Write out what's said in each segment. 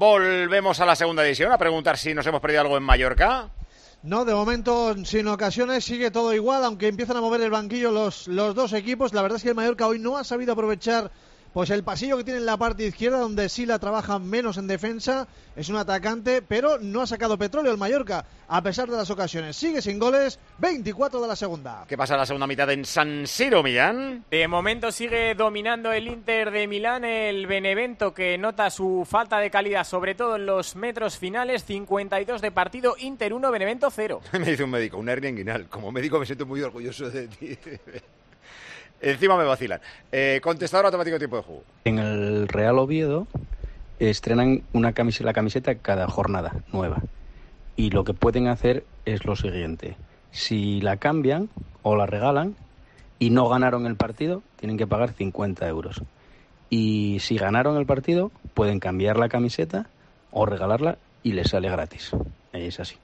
Volvemos a la segunda división a preguntar si nos hemos perdido algo en Mallorca. No, de momento, sin ocasiones, sigue todo igual, aunque empiezan a mover el banquillo los dos equipos. La verdad es que el Mallorca hoy no ha sabido aprovechar pues el pasillo que tiene en la parte izquierda, donde Sila trabaja menos en defensa, es un atacante, pero no ha sacado petróleo el Mallorca, a pesar de las ocasiones. Sigue sin goles, 24 de la segunda. ¿Qué pasa en la segunda mitad en San Siro, Millán? De momento sigue dominando el Inter de Milán, el Benevento, que nota su falta de calidad, sobre todo en los metros finales. 52 de partido, Inter 1, Benevento 0. Me dice un médico, una hernia inguinal. Como médico me siento muy orgulloso de ti. Encima me vacilan. Contestador automático, tiempo de juego. En el Real Oviedo estrenan la camiseta cada jornada nueva. Y lo que pueden hacer es lo siguiente. Si la cambian o la regalan y no ganaron el partido, tienen que pagar 50 euros. Y si ganaron el partido, pueden cambiar la camiseta o regalarla y les sale gratis. Es así.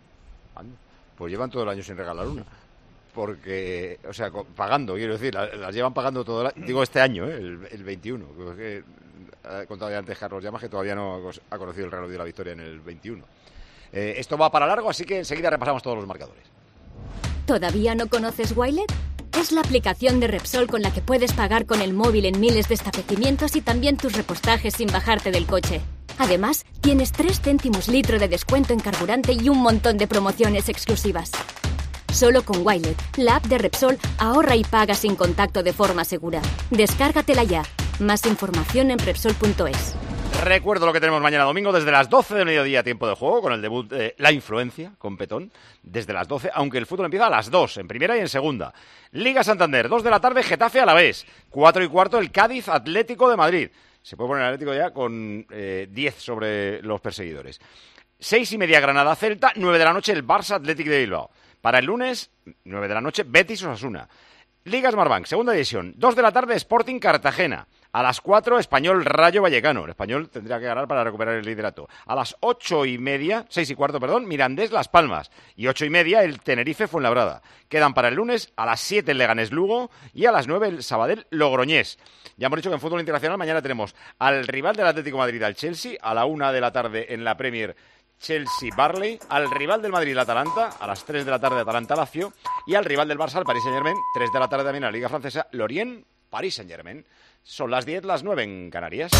Pues llevan todo el año sin regalar una. Porque, o sea, pagando, quiero decir, las llevan pagando todo el año, digo este año, el 21, que ha contado ya antes Carlos Llamas que todavía no ha conocido el Real Oviedo de la victoria en el 21. Esto va para largo, así que enseguida repasamos todos los marcadores. ¿Todavía no conoces Wilet? Es la aplicación de Repsol con la que puedes pagar con el móvil en miles de establecimientos y también tus repostajes sin bajarte del coche. Además, tienes 3 céntimos litro de descuento en carburante y un montón de promociones exclusivas. Solo con Wilet, la app de Repsol, ahorra y paga sin contacto de forma segura. Descárgatela ya. Más información en Repsol.es. Recuerdo lo que tenemos mañana domingo desde las 12 del mediodía, tiempo de juego, con el debut de La Influencia, con Petón, desde las 12, aunque el fútbol empieza a las 2, en primera y en segunda. Liga Santander, 2 de la tarde, Getafe Alavés, 4 y cuarto, el Cádiz Atlético de Madrid. Se puede poner el Atlético ya con 10 sobre los perseguidores. 6 y media, Granada Celta, 9 de la noche, el Barça Atlético de Bilbao. Para el lunes, 9 de la noche, Betis Osasuna. Liga Smartbank, segunda división, 2 de la tarde, Sporting Cartagena. A las 4, Español Rayo Vallecano. El Español tendría que ganar para recuperar el liderato. A las 8 y media, 6 y cuarto, perdón, Mirandés Las Palmas. Y 8 y media, el Tenerife Fuenlabrada. Quedan para el lunes a las 7 el Leganés Lugo y a las 9 el Sabadell Logroñés. Ya hemos dicho que en fútbol internacional mañana tenemos al rival del Atlético de Madrid, al Chelsea, a la 1 de la tarde en la Premier Chelsea-Barley, al rival del Madrid, el Atalanta, a las 3 de la tarde Atalanta-Lazio, y al rival del Barça, el Paris Saint-Germain, 3 de la tarde también en la Liga Francesa, Lorient-Paris Saint-Germain. Son las 10, las 9 en Canarias.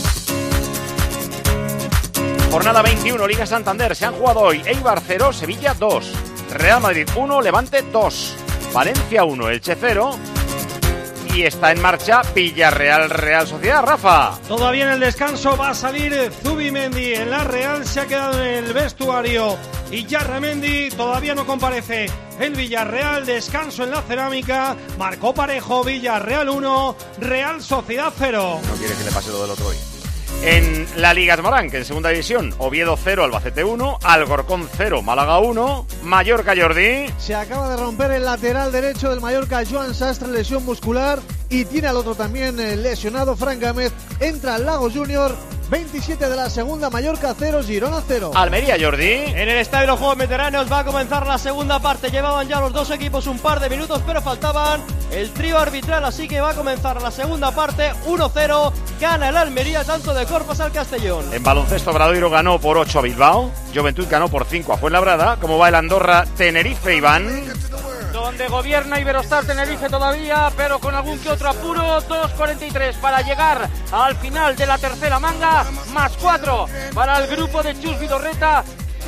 Jornada 21, Liga Santander. Se han jugado hoy Eibar 0, Sevilla 2, Real Madrid 1, Levante 2, Valencia 1, Elche 0. Y está en marcha Villarreal Real Sociedad, Rafa. Todavía en el descanso va a salir Zubimendi. En la Real se ha quedado en el vestuario y Yarramendi todavía no comparece. El Villarreal, descanso en la Cerámica. Marcó parejo, Villarreal 1, Real Sociedad 0. No quiere que le pase lo del otro hoy. En la Liga Smartbank, en segunda división, Oviedo 0, Albacete 1, Alcorcón 0, Málaga 1, Mallorca, Jordi. Se acaba de romper el lateral derecho del Mallorca, Joan Sastre, lesión muscular, y tiene al otro también lesionado, Fran Gámez. Entra Lagos Junior, 27 de la segunda, Mallorca 0, Girona 0. Almería, Jordi. En el Estadio de los Juegos Veteranos va a comenzar la segunda parte. Llevaban ya los dos equipos un par de minutos, pero faltaban el trío arbitral, así que va a comenzar la segunda parte. 1-0, gana el Almería, tanto de Corpas al Castellón. En baloncesto, Bradoiro ganó por 8 a Bilbao, Juventud ganó por 5 a Fuenlabrada. ¿Cómo va el Andorra Tenerife, Iván? Donde gobierna Iberostar Tenerife todavía, pero con algún que otro apuro. 2.43 para llegar al final de la tercera manga, más 4 para el grupo de Chus Vidorreta.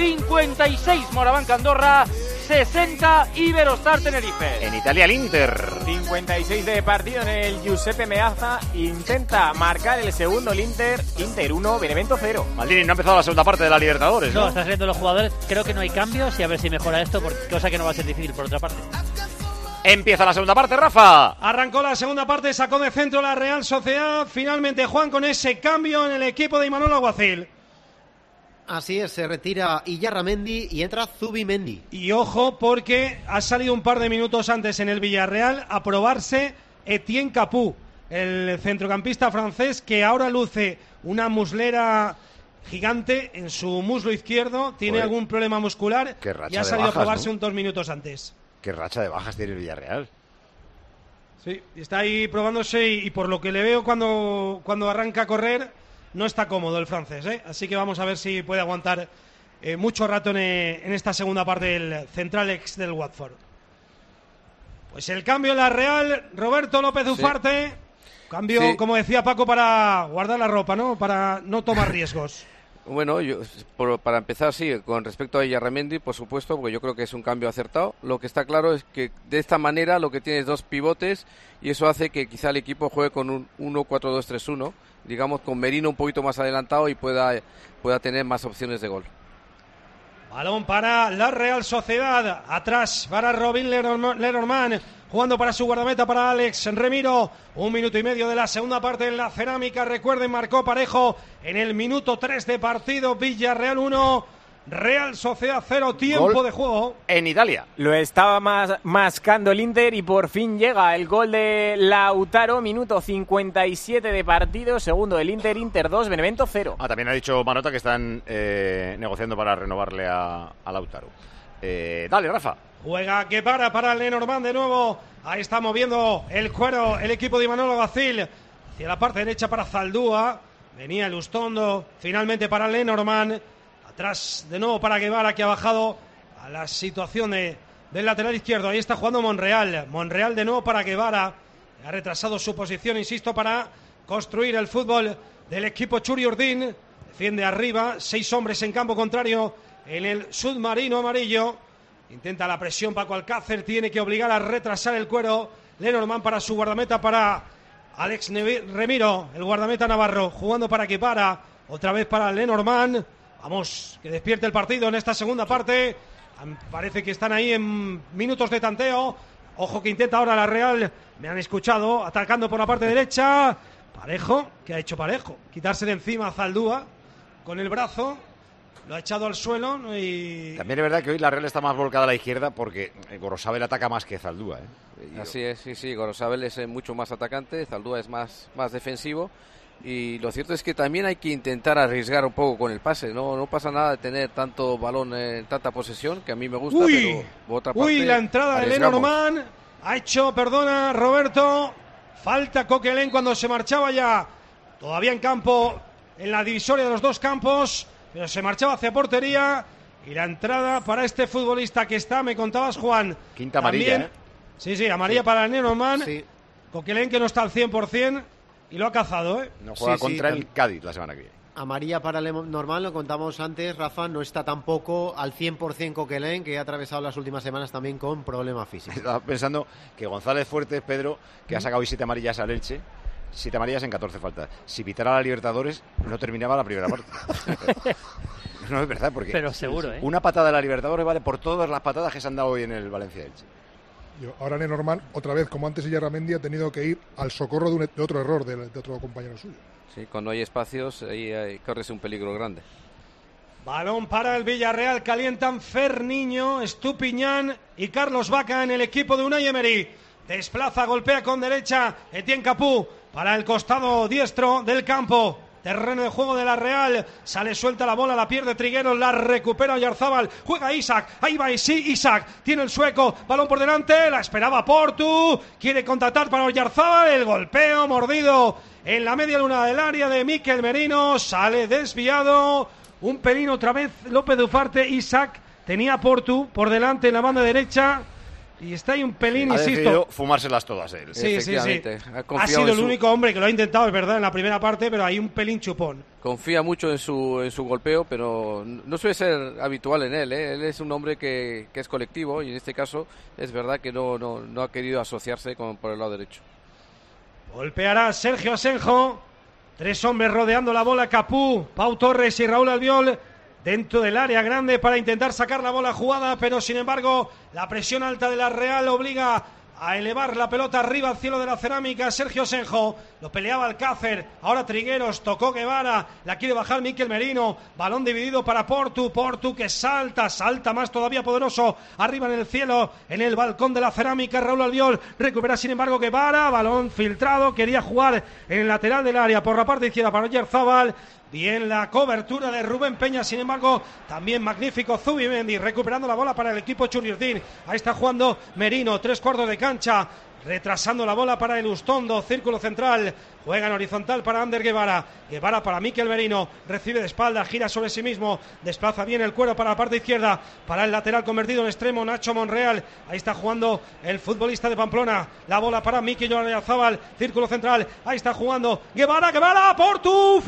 56 Morabanca Andorra, 60 Iberostar Tenerife. En Italia, el Inter. 56 de partido en el Giuseppe Meazza. Intenta marcar el segundo el Inter. Inter 1, Benevento 0. Maldini, no ha empezado la segunda parte de la Libertadores, ¿no? No, están saliendo los jugadores. Creo que no hay cambios y a ver si mejora esto, cosa que no va a ser difícil por otra parte. Empieza la segunda parte, Rafa. Arrancó la segunda parte, sacó de centro la Real Sociedad. Finalmente Juan con ese cambio en el equipo de Imanol Alguacil. Así es, se retira Iyarramendi y entra Zubimendi. Y ojo, porque ha salido un par de minutos antes en el Villarreal a probarse Etienne Capoue, el centrocampista francés que ahora luce una muslera gigante en su muslo izquierdo. Tiene algún problema muscular y ha salido bajas, a probarse, ¿no? 2 minutos antes. Qué racha de bajas tiene el Villarreal. Sí, está ahí probándose y por lo que le veo cuando arranca a correr, no está cómodo el francés, así que vamos a ver si puede aguantar mucho rato en esta segunda parte del central ex del Watford. Pues el cambio en la Real, Roberto López Ufarte, cambio, como decía Paco, para guardar la ropa, ¿no? Para no tomar riesgos. Bueno, para empezar, sí, con respecto a Illarramendi, por supuesto, porque yo creo que es un cambio acertado. Lo que está claro es que de esta manera lo que tiene es 2 pivotes y eso hace que quizá el equipo juegue con un 1-4-2-3-1, digamos con Merino un poquito más adelantado y pueda tener más opciones de gol. Balón para la Real Sociedad, atrás para Robin Lenormand, jugando para su guardameta, para Alex Remiro. 1 minuto y medio de la segunda parte en la Cerámica. Recuerden, marcó Parejo en el minuto 3 de partido. Villarreal 1, Real Sociedad 0, tiempo gol de juego. En Italia. Lo estaba mascando el Inter y por fin llega el gol de Lautaro. Minuto 57 de partido. Segundo del Inter 2, Benevento 0. También ha dicho Manota que están negociando para renovarle a Lautaro. Dale, Rafa. Juega que para Lenormand de nuevo. Ahí está moviendo el cuero el equipo de Imanol Alguacil. Hacia la parte derecha para Zaldúa. Venía Lustondo. Finalmente para Lenormand. Atrás de nuevo para Guevara, que ha bajado a la situación del lateral izquierdo. Ahí está jugando Monreal. Monreal de nuevo para Guevara. Ha retrasado su posición, insisto, para construir el fútbol del equipo Churi Urdin. Defiende arriba. 6 hombres en campo contrario en el submarino amarillo. Intenta la presión Paco Alcácer. Tiene que obligar a retrasar el cuero. Lenormand para su guardameta, para Alex Remiro. El guardameta navarro jugando para Guevara. Otra vez para Lenormand. Vamos, que despierte el partido en esta segunda parte. Parece que están ahí en minutos de tanteo. Ojo que intenta ahora la Real. Me han escuchado, atacando por la parte derecha. Parejo, ¿qué ha hecho Parejo? Quitarse de encima a Zaldúa con el brazo. Lo ha echado al suelo y... También es verdad que hoy la Real está más volcada a la izquierda porque Gorosabel ataca más que Zaldúa. Así es, sí. Gorosabel es mucho más atacante, Zaldúa es más defensivo. Y lo cierto es que también hay que intentar arriesgar un poco con el pase. No pasa nada de tener tanto balón, tanta posesión, que a mí me gusta, pero por otra parte, la entrada de Lenormand ha hecho, perdona Roberto, falta Coquelin cuando se marchaba ya, todavía en campo, en la divisoria de los 2 campos, pero se marchaba hacia portería. Y la entrada para este futbolista que está, me contabas, Juan. Quinta amarilla, Sí, amarilla para Lenormand. Sí. Coquelin, que no está al 100%. Y lo ha cazado, No juega contra el Cádiz la semana que viene. Amarilla para Lenormand, lo contamos antes, Rafa, no está tampoco al 100% Coquelin, que ha atravesado las últimas semanas también con problemas físicos. Estaba pensando que González Fuertes, Pedro, que ha sacado hoy 7 amarillas al Elche, 7 amarillas en 14 faltas. Si pitara a la Libertadores, no terminaba la primera parte. No es verdad, porque pero seguro, una patada de la Libertadores vale por todas las patadas que se han dado hoy en el Valencia-Elche. Ahora Lenormand, otra vez, como antes Illarramendi, ha tenido que ir al socorro de otro error de otro compañero suyo. Sí, cuando hay espacios, ahí corres un peligro grande. Balón para el Villarreal, calientan Ferniño, Estupiñán y Carlos Vaca en el equipo de Unai Emery. Desplaza, golpea con derecha Etienne Capú para el costado diestro del campo. Terreno de juego de la Real, sale suelta la bola, la pierde Trigueros, la recupera Oyarzábal, juega Isaac, ahí va Isaac, tiene el sueco, balón por delante, la esperaba Portu, quiere contactar para Oyarzábal, el golpeo mordido en la media luna del área de Mikel Merino, sale desviado, un pelín otra vez López Ufarte. Isaac tenía Portu por delante en la banda derecha. Y está ahí un pelín, insisto. Ha decidido fumárselas todas él. Sí. Ha sido el único hombre que lo ha intentado, es verdad, en la primera parte, pero hay un pelín chupón. Confía mucho en su golpeo, pero no suele ser habitual en él. Él es un hombre que es colectivo y en este caso es verdad que no ha querido asociarse por el lado derecho. Golpeará Sergio Asenjo. 3 hombres rodeando la bola, Capú, Pau Torres y Raúl Albiol. Dentro del área grande para intentar sacar la bola jugada, pero sin embargo la presión alta de la Real obliga a elevar la pelota arriba al cielo de la Cerámica. Sergio Asenjo, lo peleaba Alcácer, ahora Trigueros, tocó Guevara, la quiere bajar Mikel Merino, balón dividido para Portu que salta más todavía poderoso, arriba en el cielo, en el balcón de la Cerámica. Raúl Albiol recupera sin embargo Guevara, balón filtrado, quería jugar en el lateral del área por la parte izquierda para Oyarzábal. Bien la cobertura de Rubén Peña, sin embargo, también magnífico Zubimendi, recuperando la bola para el equipo Churiurdin. Ahí está jugando Merino, 3 cuartos de cancha. retrasando la bola para Elustondo, círculo central, juega en horizontal para Ander Guevara, Guevara para Mikel Merino, recibe de espalda, gira sobre sí mismo, desplaza bien el cuero para la parte izquierda, para el lateral convertido en extremo, Nacho Monreal, ahí está jugando el futbolista de Pamplona, la bola para Mikel Oyarzábal, círculo central, ahí está jugando Guevara, Portu,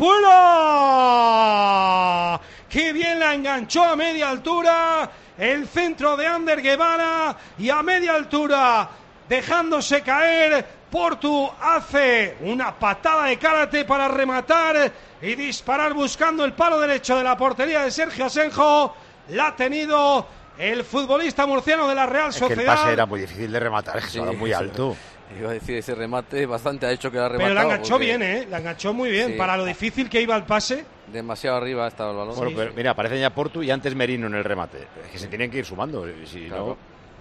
fuera, qué bien la enganchó a media altura, el centro de Ander Guevara, y a media altura, dejándose caer, Portu hace una patada de karate para rematar y disparar buscando el palo derecho de la portería de Sergio Asenjo. La ha tenido el futbolista murciano de la Real Sociedad. Que el pase era muy difícil de rematar, es que estaba muy alto. Iba a decir, ese remate bastante ha hecho que la ha rematado. Pero la enganchó bien, la enganchó muy bien, para lo difícil que iba el pase. Demasiado arriba estaba el balón. Bueno, pero mira, aparece ya Portu y antes Merino en el remate. Es que se tienen que ir sumando, si no...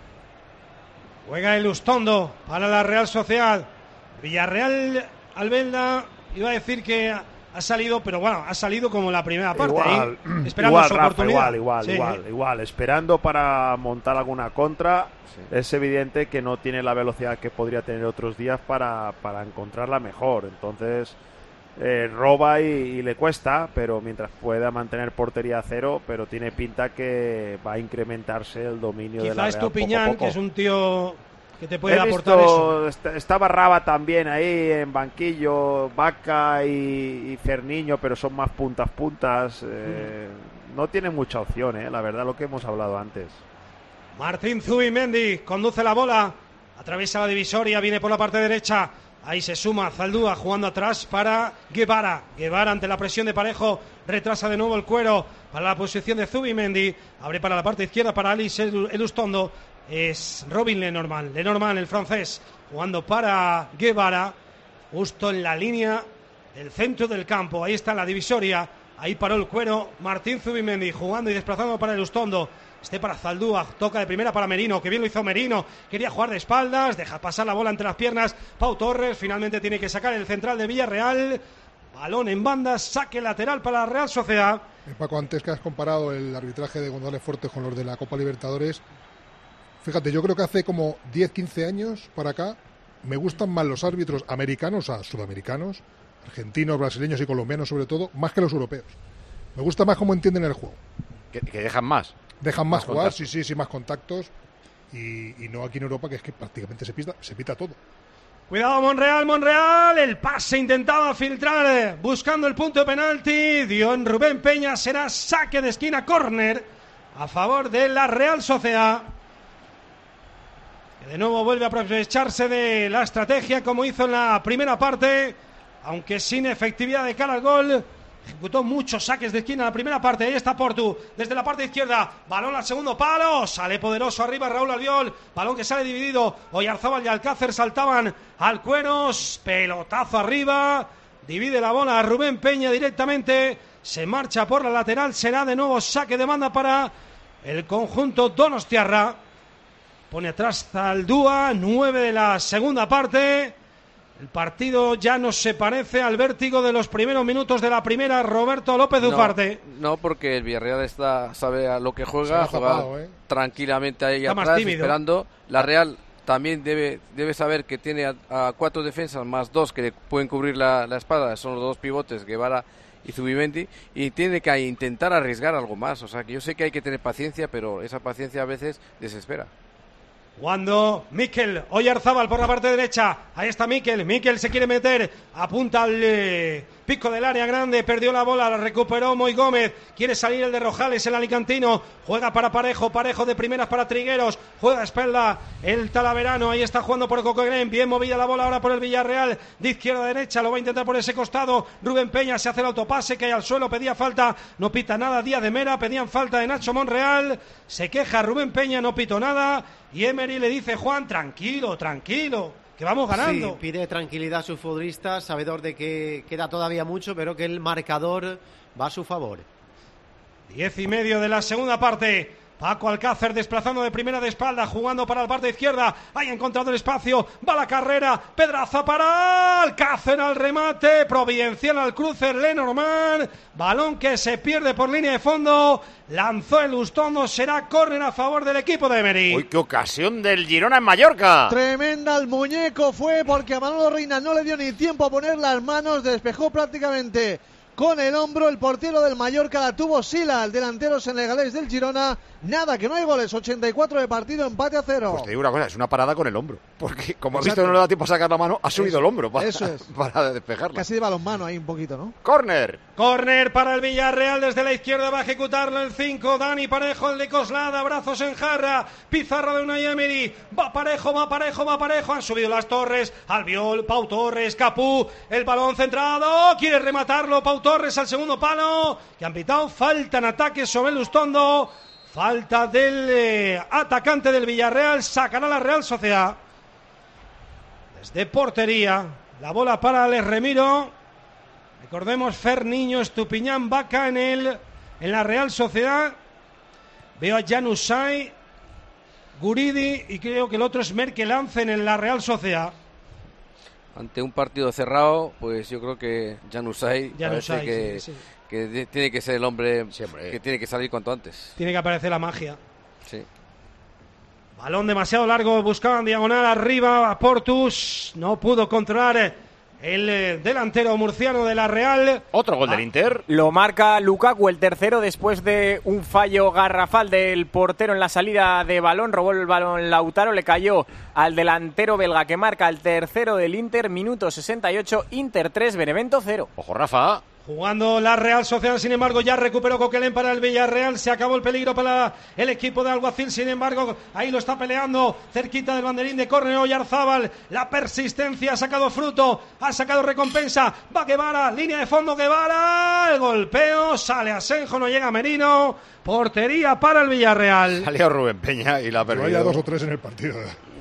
Juega Elustondo para la Real Sociedad. Villarreal Albelda, iba a decir que ha salido, pero bueno, ha salido como la primera parte. Esperando su oportunidad. Igual. Esperando para montar alguna contra. Sí. Es evidente que no tiene la velocidad que podría tener otros días para encontrarla mejor. Entonces roba y le cuesta, pero mientras pueda mantener portería a cero, pero tiene pinta que va a incrementarse el dominio de la Real. Quizás Estupiñán, poco a poco. Que es un tío que te puede aportar eso. Estaba Raba también ahí en banquillo, Vaca y Ferniño, pero son más puntas. No tiene mucha opción, la verdad, lo que hemos hablado antes. Martín Zubimendi conduce la bola, atraviesa la divisoria, viene por la parte derecha. Ahí se suma Zaldúa jugando atrás para Guevara. Guevara ante la presión de Parejo retrasa de nuevo el cuero para la posición de Zubimendi. Abre para la parte izquierda para Alice Elustondo. Es Robin Lenormand, el francés, jugando para Guevara, justo en la línea del centro del campo. Ahí está la divisoria. Ahí paró el cuero Martín Zubimendi jugando y desplazando para Elustondo. Para Zaldúa, toca de primera para Merino, que bien lo hizo Merino, quería jugar de espaldas, deja pasar la bola entre las piernas, Pau Torres finalmente tiene que sacar el central de Villarreal, balón en banda, saque lateral para la Real Sociedad. Paco, antes que has comparado el arbitraje de González Fortes con los de la Copa Libertadores, fíjate, yo creo que hace como 10-15 años para acá me gustan más los árbitros americanos, sudamericanos, argentinos, brasileños y colombianos sobre todo, más que los europeos. Me gusta más cómo entienden el juego. Que dejan más. Dejan más jugar, sí, más contactos y no aquí en Europa, que es que prácticamente se pita todo. Cuidado Monreal, el pase intentaba filtrar buscando el punto de penalti, dio en Rubén Peña, será saque de esquina, córner a favor de la Real Sociedad, que de nuevo vuelve a aprovecharse de la estrategia como hizo en la primera parte, aunque sin efectividad de cara al gol. Ejecutó muchos saques de esquina en la primera parte. Ahí está Portu, desde la parte izquierda, balón al segundo palo, sale poderoso arriba Raúl Albiol, balón que sale dividido, Oyarzábal y Alcácer saltaban al cueros, pelotazo arriba, divide la bola a Rubén Peña directamente, se marcha por la lateral, será de nuevo saque de banda para el conjunto donostiarra. Pone atrás Zaldúa, 9 de la segunda parte. El partido ya no se parece al vértigo de los primeros minutos de la primera. Roberto López Ufarte. No, porque el Villarreal sabe a lo que juega, tranquilamente ahí está atrás, esperando. La Real también debe saber que tiene a 4 defensas más 2 que pueden cubrir la espalda, son los 2 pivotes, Guevara y Zubimendi, y tiene que intentar arriesgar algo más. O sea, que yo sé que hay que tener paciencia, pero esa paciencia a veces desespera. Cuando Mikel Oyarzábal por la parte derecha, ahí está Mikel se quiere meter, apunta al pico del área grande, perdió la bola, la recuperó Moy Gómez, quiere salir el de Rojales, el alicantino, juega para Parejo de primeras para Trigueros, juega a espalda el Talaverano, ahí está jugando por Coquelin, bien movida la bola ahora por el Villarreal, de izquierda a derecha, lo va a intentar por ese costado, Rubén Peña se hace el autopase, cae al suelo, pedía falta, no pita nada Díaz de Mera, pedían falta de Nacho Monreal, se queja Rubén Peña, no pito nada, y Emery le dice, Juan, tranquilo, que vamos ganando. Sí, pide tranquilidad a sus futbolistas, sabedor de que queda todavía mucho, pero que el marcador va a su favor. 10:30 de la segunda parte. Paco Alcácer desplazando de primera de espalda, jugando para la parte izquierda. Ahí ha encontrado el espacio. Va la carrera. Pedraza para Alcácer al remate. Providencial al cruce. Lenormand. Balón que se pierde por línea de fondo. Lanzó el Ustondo. Será córner a favor del equipo de Emery. ¡Uy, qué ocasión del Girona en Mallorca! Tremenda el muñeco fue porque a Manolo Reina no le dio ni tiempo a poner las manos. Despejó prácticamente con el hombro. El portero del Mallorca la tuvo Sila, el delantero senegalés del Girona. Nada, que no hay goles, 84 de partido, empate a 0. Pues te digo una cosa, es una parada con el hombro, porque como has Exacto. visto no le da tiempo a sacar la mano, ha subido el hombro para, eso es. para despejarla. Casi de balonmano ahí un poquito, ¿no? Córner. Córner para el Villarreal desde la izquierda, va a ejecutarlo el 5, Dani Parejo, el de Coslada, brazos en jarra, pizarra de Unai Emery, va Parejo, han subido las Torres, Albiol, Pau Torres, Capú, el balón centrado, quiere rematarlo, Pau Torres al segundo palo, que han pitado, falta en ataque sobre el Ustondo, falta del atacante del Villarreal, sacará la Real Sociedad. Desde portería, la bola para Alex Remiro. Recordemos, Fer Niño, Estupiñán, Vaca en la Real Sociedad. Veo a Januzaj, Guridi y creo que el otro es Merkelanzen en la Real Sociedad. Ante un partido cerrado, pues yo creo que Januzaj parece que, sí. que tiene que ser el hombre que tiene que salir cuanto antes. Tiene que aparecer la magia. Sí. Balón demasiado largo, buscaban diagonal arriba a Portus, no pudo controlar el delantero murciano de la Real. Otro gol del Inter. Lo marca Lukaku, el tercero, después de un fallo garrafal del portero en la salida de balón. Robó el balón Lautaro, le cayó al delantero belga que marca el tercero del Inter. Minuto 68, Inter 3, Benevento 0. Ojo, Rafa. Jugando la Real Sociedad, sin embargo, ya recuperó Coquelin para el Villarreal. Se acabó el peligro para el equipo de Alguacil. Sin embargo, ahí lo está peleando cerquita del banderín de córner Oyarzábal. La persistencia ha sacado fruto, ha sacado recompensa. Va Guevara, línea de fondo Guevara. El golpeo, sale Asenjo, no llega Merino. Portería para el Villarreal. Salió Rubén Peña y la perdió. Vaya 2 o 3 en el partido.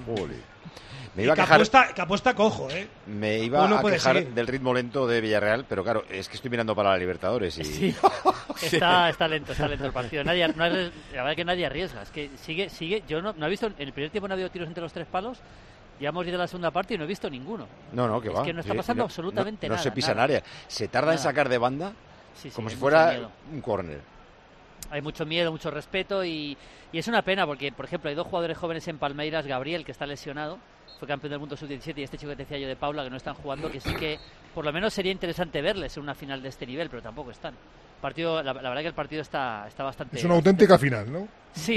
Me iba a quejar, que apuesta cojo, ¿eh? Me iba a quejar seguir del ritmo lento de Villarreal, pero claro, es que estoy mirando para la Libertadores y... Sí. Está lento el partido. La verdad que nadie arriesga. Es que sigue. Yo no he visto, en el primer tiempo no ha habido tiros entre los tres palos. Ya hemos ido a la segunda parte y no he visto ninguno. No, que va. Es que no está pasando absolutamente nada. No se pisa en área. Se tarda en sacar de banda como si fuera un córner. Hay mucho miedo, mucho respeto y es una pena porque, por ejemplo, hay dos jugadores jóvenes en Palmeiras, Gabriel, que está lesionado, fue campeón del mundo sub-17, y este chico que te decía yo de Paula, que no están jugando, que sí que por lo menos sería interesante verles en una final de este nivel, pero tampoco están. La verdad que el partido está bastante... Es una auténtica final, ¿no? Sí,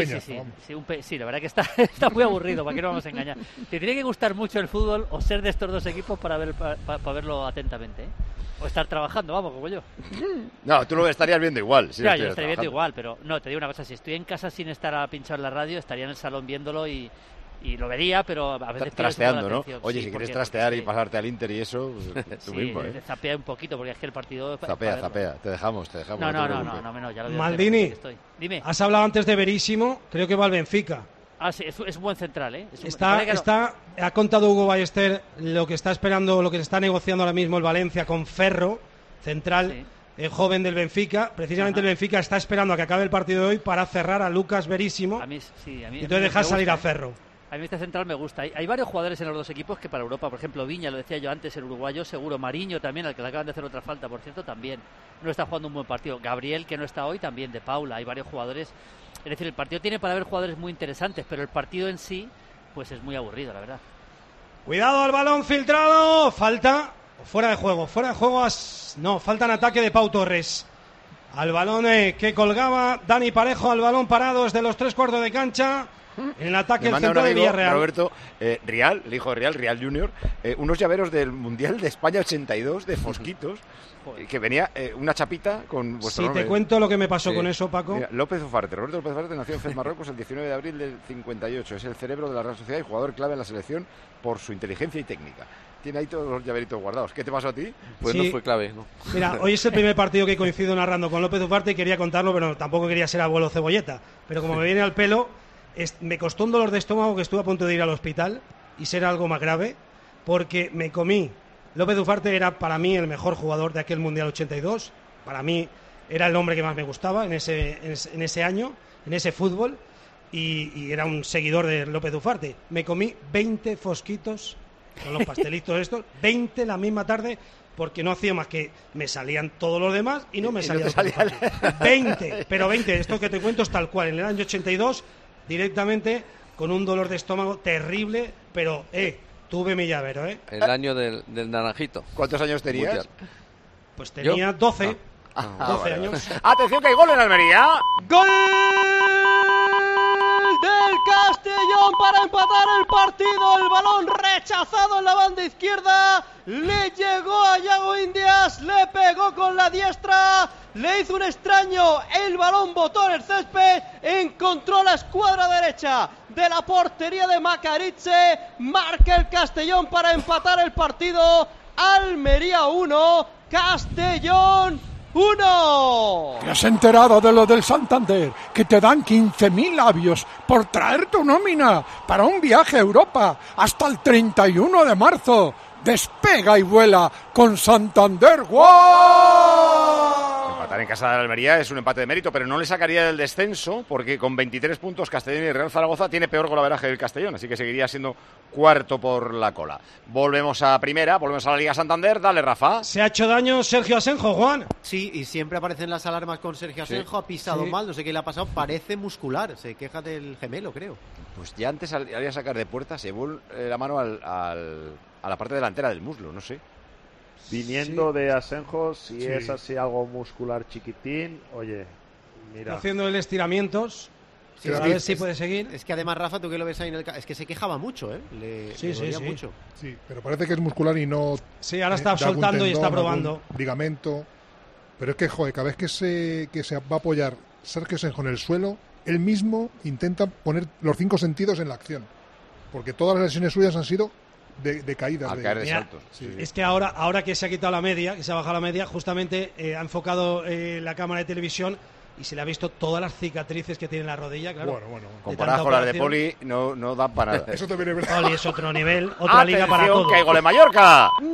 la verdad que está muy aburrido, ¿para qué no vamos a engañar? Te tiene que gustar mucho el fútbol o ser de estos dos equipos para verlo atentamente, ¿eh? O estar trabajando, vamos, como yo. No, tú lo estarías viendo igual. Ya, yo estaría viendo igual, pero no, te digo una cosa, si estoy en casa sin estar pinchado en la radio, estaría en el salón viéndolo y lo vería, pero a veces trasteando, ¿no? Oye, sí, si quieres trastear y pasarte al Inter y eso, tú sí, mismo, ¿eh? Zapea un poquito, porque es que el partido... Zapea, te dejamos. No, ya lo veo. Maldini, dime. Has hablado antes de Verísimo, creo que va al Benfica. Ah, sí, es un buen central, ¿eh? Ha contado Hugo Ballester lo que está esperando, lo que se está negociando ahora mismo el Valencia con Ferro, central, joven del Benfica. Precisamente el Benfica está esperando a que acabe el partido de hoy para cerrar a Lucas Verísimo. Entonces dejar salir a Ferro. A mí este central me gusta. Hay varios jugadores en los dos equipos que para Europa, por ejemplo, Viña, lo decía yo antes, el uruguayo, seguro. Mariño también, al que le acaban de hacer otra falta, por cierto, también. No está jugando un buen partido. Gabriel, que no está hoy, también. De Paula, hay varios jugadores. Es decir, el partido tiene para ver jugadores muy interesantes, pero el partido en sí, pues es muy aburrido, la verdad. Cuidado al balón filtrado. Falta. Fuera de juego. No, falta en ataque de Pau Torres. Al balón que colgaba Dani Parejo, al balón parado desde los 3/4 de cancha. En el ataque el centro de Villarreal. Roberto, Rial, el hijo de Rial Junior, unos llaveros del Mundial de España 82 de Fosquitos, que venía una chapita con vuestro nombre. Te cuento lo que me pasó con eso, Paco. Mira, Roberto López Ufarte nació en Fez, Marruecos, el 19 de abril del 58. Es el cerebro de la Real Sociedad y jugador clave en la selección por su inteligencia y técnica. Tiene ahí todos los llaveritos guardados. ¿Qué te pasó a ti? Pues no fue clave, ¿no? Mira, hoy es el primer partido que coincido narrando con López Ufarte y quería contarlo, pero tampoco quería ser abuelo cebolleta. Pero como me viene al pelo, me costó un dolor de estómago que estuve a punto de ir al hospital y ser algo más grave, porque me comí. López Ufarte era para mí el mejor jugador de aquel Mundial 82. Para mí era el hombre que más me gustaba en ese año, en ese fútbol. y era un seguidor de López Ufarte. Me comí 20 fosquitos con los pastelitos estos, 20 la misma tarde, porque no hacía más que me salían todos los demás y no me salía. 20, pero 20, esto que te cuento es tal cual. En el año 82, directamente con un dolor de estómago terrible, pero tuve mi llavero, El año del naranjito. ¿Cuántos años tenías? Mundial. Pues tenía 12. 12 años. Atención que hay gol en Almería. ¡Gol del Castellón para empatar el partido! El balón rechazado en la banda izquierda. Le llegó a Yago Indias, le pegó con la diestra, le hizo un extraño, el balón botó en el césped, encontró la escuadra derecha de la portería de Macariche, marca el Castellón para empatar el partido. Almería 1, Castellón 1. ¿Te has enterado de lo del Santander? Que te dan 15.000 labios por traer tu nómina para un viaje a Europa hasta el 31 de marzo. Despega y vuela con Santander. ¡Wow! Empatar en casa de Almería es un empate de mérito, pero no le sacaría del descenso, porque con 23 puntos Castellón y Real Zaragoza tiene peor golaveraje del Castellón, así que seguiría siendo cuarto por la cola. Volvemos a primera, volvemos a la Liga Santander. Dale, Rafa. Se ha hecho daño Sergio Asenjo, Juan. Sí, y siempre aparecen las alarmas con Sergio Asenjo. Ha pisado mal, no sé qué le ha pasado, parece muscular. Se queja del gemelo, creo. Pues ya antes había sacar de puerta, se llevó la mano a la parte delantera del muslo, no sé. Viniendo de Asenjo, si es así algo muscular chiquitín, oye, mira. Haciendo el estiramientos. Sí, a ver si puede seguir. Es que además, Rafa, tú que lo ves ahí en el... Es que se quejaba mucho, le dolía mucho. Sí, pero parece que es muscular y no... Sí, ahora está soltando y está probando. Ligamento. Pero es que, joder, cada vez que se va a apoyar Sergio Asenjo en el suelo, él mismo intenta poner los 5 sentidos en la acción. Porque todas las lesiones suyas han sido de caídas. Al caer de saltos. Sí. Es que ahora que se ha quitado la media, que se ha bajado la media, justamente ha enfocado la cámara de televisión y se le ha visto todas las cicatrices que tiene en la rodilla, claro. Bueno. Comparadas con las de Poli, no da para nada. Eso también es verdad. Poli es otro nivel, otra liga para todos. Que hay gol en Mallorca. ¡Gol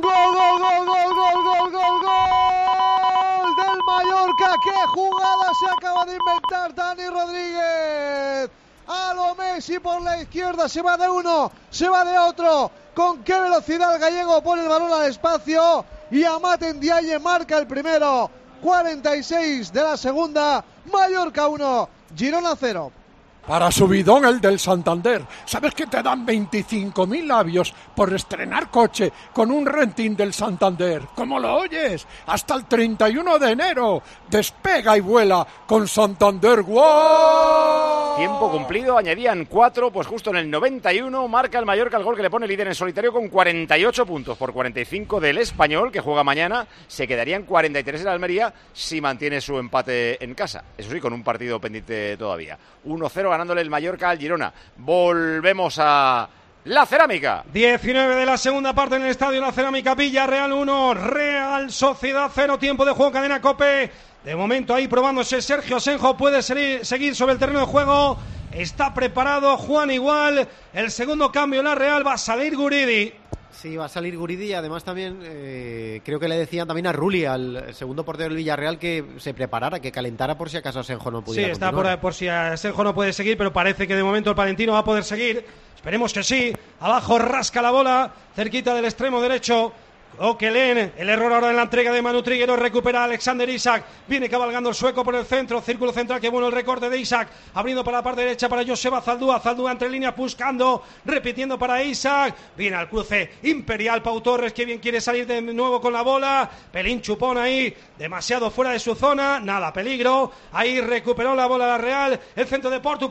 del Mallorca! ¡Qué jugada se acaba de inventar Dani Rodríguez! A lo Messi por la izquierda, se va de uno, se va de otro. Con qué velocidad el gallego pone el balón al espacio y Amate Ndiaye marca el primero. 46 de la segunda, Mallorca 1, Girona 0. Para subidón el del Santander. ¿Sabes que te dan 25.000 labios por estrenar coche con un renting del Santander? ¿Cómo lo oyes? Hasta el 31 de enero. Despega y vuela con Santander. ¡Wow! Tiempo cumplido, añadían 4, pues justo en el 91 marca el Mallorca el gol que le pone líder en solitario con 48 puntos por 45 del Español, que juega mañana. Se quedarían 43 en Almería si mantiene su empate en casa. Eso sí, con un partido pendiente todavía. 1-0 ganándole el Mallorca al Girona. Volvemos a la Cerámica. 19 de la segunda parte en el estadio La Cerámica. Villarreal 1, Real Sociedad 0. Tiempo de juego, cadena COPE. De momento ahí probándose Sergio Asenjo. Puede seguir sobre el terreno de juego. Está preparado Juan igual. El segundo cambio en la Real va a salir Guridi. Sí, va a salir Guridi y además también creo que le decían también a Rulli, al segundo portero del Villarreal, que se preparara, que calentara por si acaso Asenjo no pudiera. Sí, está por si Asenjo no puede seguir, pero parece que de momento el palentino va a poder seguir. Esperemos que sí. Abajo rasca la bola, cerquita del extremo derecho. Okelén, el error ahora en la entrega de Manu Triguero, recupera a Alexander Isak, viene cabalgando el sueco por el centro, círculo central, que bueno el recorte de Isak, abriendo para la parte derecha para Joseba Zaldúa entre líneas buscando, repitiendo para Isak, viene al cruce Imperial, Pau Torres, que bien quiere salir de nuevo con la bola, pelín chupón ahí, demasiado fuera de su zona, nada peligro, ahí recuperó la bola la Real, el centro de Portu,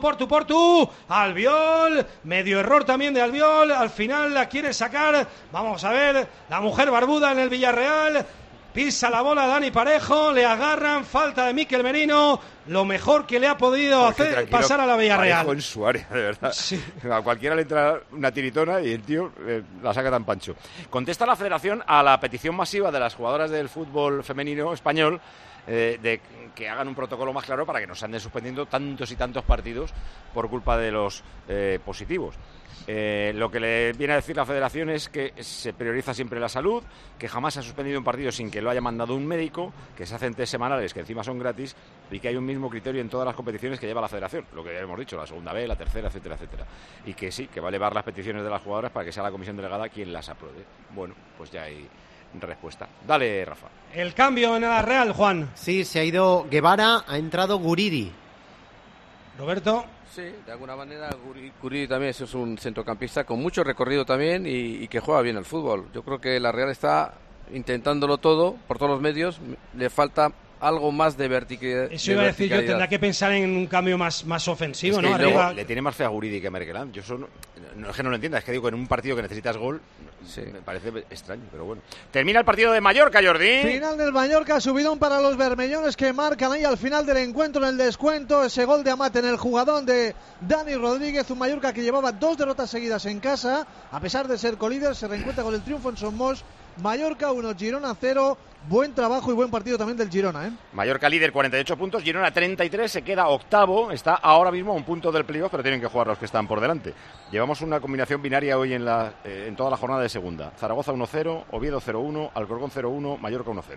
Albiol, medio error también de Albiol, al final la quiere sacar, vamos a ver, la mujer barbuda en el Villarreal, pisa la bola Dani Parejo, le agarran, falta de Mikel Merino, lo mejor que le ha podido hacer pasar a la Villarreal. Parejo en su área, de verdad. Sí. A cualquiera le entra una tiritona y el tío la saca tan pancho. Contesta la Federación a la petición masiva de las jugadoras del fútbol femenino español de que hagan un protocolo más claro para que no se anden suspendiendo tantos y tantos partidos por culpa de los positivos. Lo que le viene a decir la Federación es que se prioriza siempre la salud, que jamás se ha suspendido un partido sin que lo haya mandado un médico, que se hacen test semanales, que encima son gratis, y que hay un mismo criterio en todas las competiciones que lleva la Federación, lo que ya hemos dicho, la segunda B, la tercera, etcétera, etcétera. Y que sí, que va a elevar las peticiones de las jugadoras para que sea la comisión delegada quien las apruebe. Bueno, pues ya hay respuesta. Dale, Rafa. El cambio en la Real, Juan. Sí, se ha ido Guevara, ha entrado Guridi. Roberto. Sí, de alguna manera Guridi también es un centrocampista con mucho recorrido también y que juega bien al fútbol. Yo creo que la Real está intentándolo todo por todos los medios. Le falta algo más de verticalidad. Eso iba a decir yo, tendrá que pensar en un cambio más ofensivo, es que ¿no? Arriba le tiene más fe a Guridi que a Merkeland. Yo no es que no lo entienda, es que digo que en un partido que necesitas gol, sí, me parece extraño, pero bueno. Termina el partido de Mallorca, Jordi. Final del Mallorca, subidón para los bermellones que marcan ahí al final del encuentro en el descuento. Ese gol de Amat en el jugadón de Dani Rodríguez, un Mallorca que llevaba 2 derrotas seguidas en casa, a pesar de ser colíder, se reencuentra con el triunfo en Somos. Mallorca 1, Girona 0. Buen trabajo y buen partido también del Girona, ¿eh? Mallorca líder, 48 puntos, Girona 33, se queda octavo, está ahora mismo a un punto del playoff, pero tienen que jugar los que están por delante. Llevamos una combinación binaria hoy en toda la jornada de segunda. Zaragoza 1-0, Oviedo 0-1, Alcorcón 0-1, Mallorca 1-0.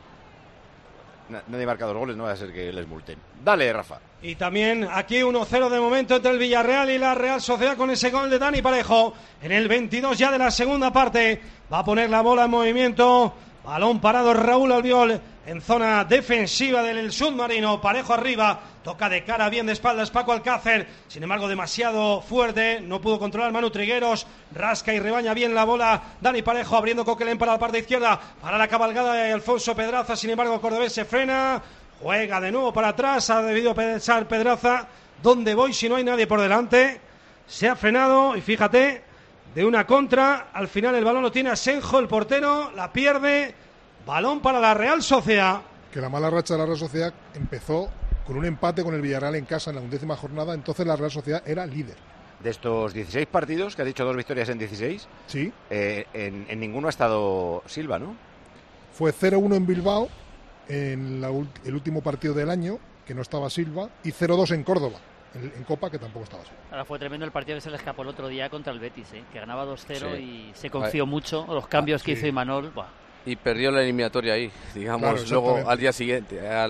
Nadie marca 2 goles, no va a ser que les multen. Dale, Rafa. Y también aquí 1-0 de momento entre el Villarreal y la Real Sociedad con ese gol de Dani Parejo. En el 22 ya de la segunda parte va a poner la bola en movimiento. Balón parado Raúl Albiol en zona defensiva del submarino. Parejo arriba, toca de cara bien de espaldas Paco Alcácer. Sin embargo demasiado fuerte, no pudo controlar Manu Trigueros. Rasca y rebaña bien la bola Dani Parejo, abriendo Coquelin para la parte izquierda, para la cabalgada de Alfonso Pedraza. Sin embargo Cordobés se frena, juega de nuevo para atrás. Ha debido pensar Pedraza, ¿dónde voy si no hay nadie por delante? Se ha frenado y fíjate, de una contra, al final el balón lo tiene Asenjo, el portero, la pierde. Balón para la Real Sociedad. Que la mala racha de la Real Sociedad empezó con un empate con el Villarreal en casa en la 11ª jornada, entonces la Real Sociedad era líder. De estos 16 partidos, que has dicho 2 victorias en 16, sí. En ninguno ha estado Silva, ¿no? Fue 0-1 en Bilbao, en el último partido del año, que no estaba Silva, y 0-2 en Córdoba, en Copa, que tampoco estaba Silva. Ahora fue tremendo el partido que se le escapó el otro día contra el Betis, que ganaba 2-0 sí. Y se confió mucho, los cambios que hizo Imanol. Buah. Y perdió la eliminatoria ahí, digamos, claro, luego al día siguiente, a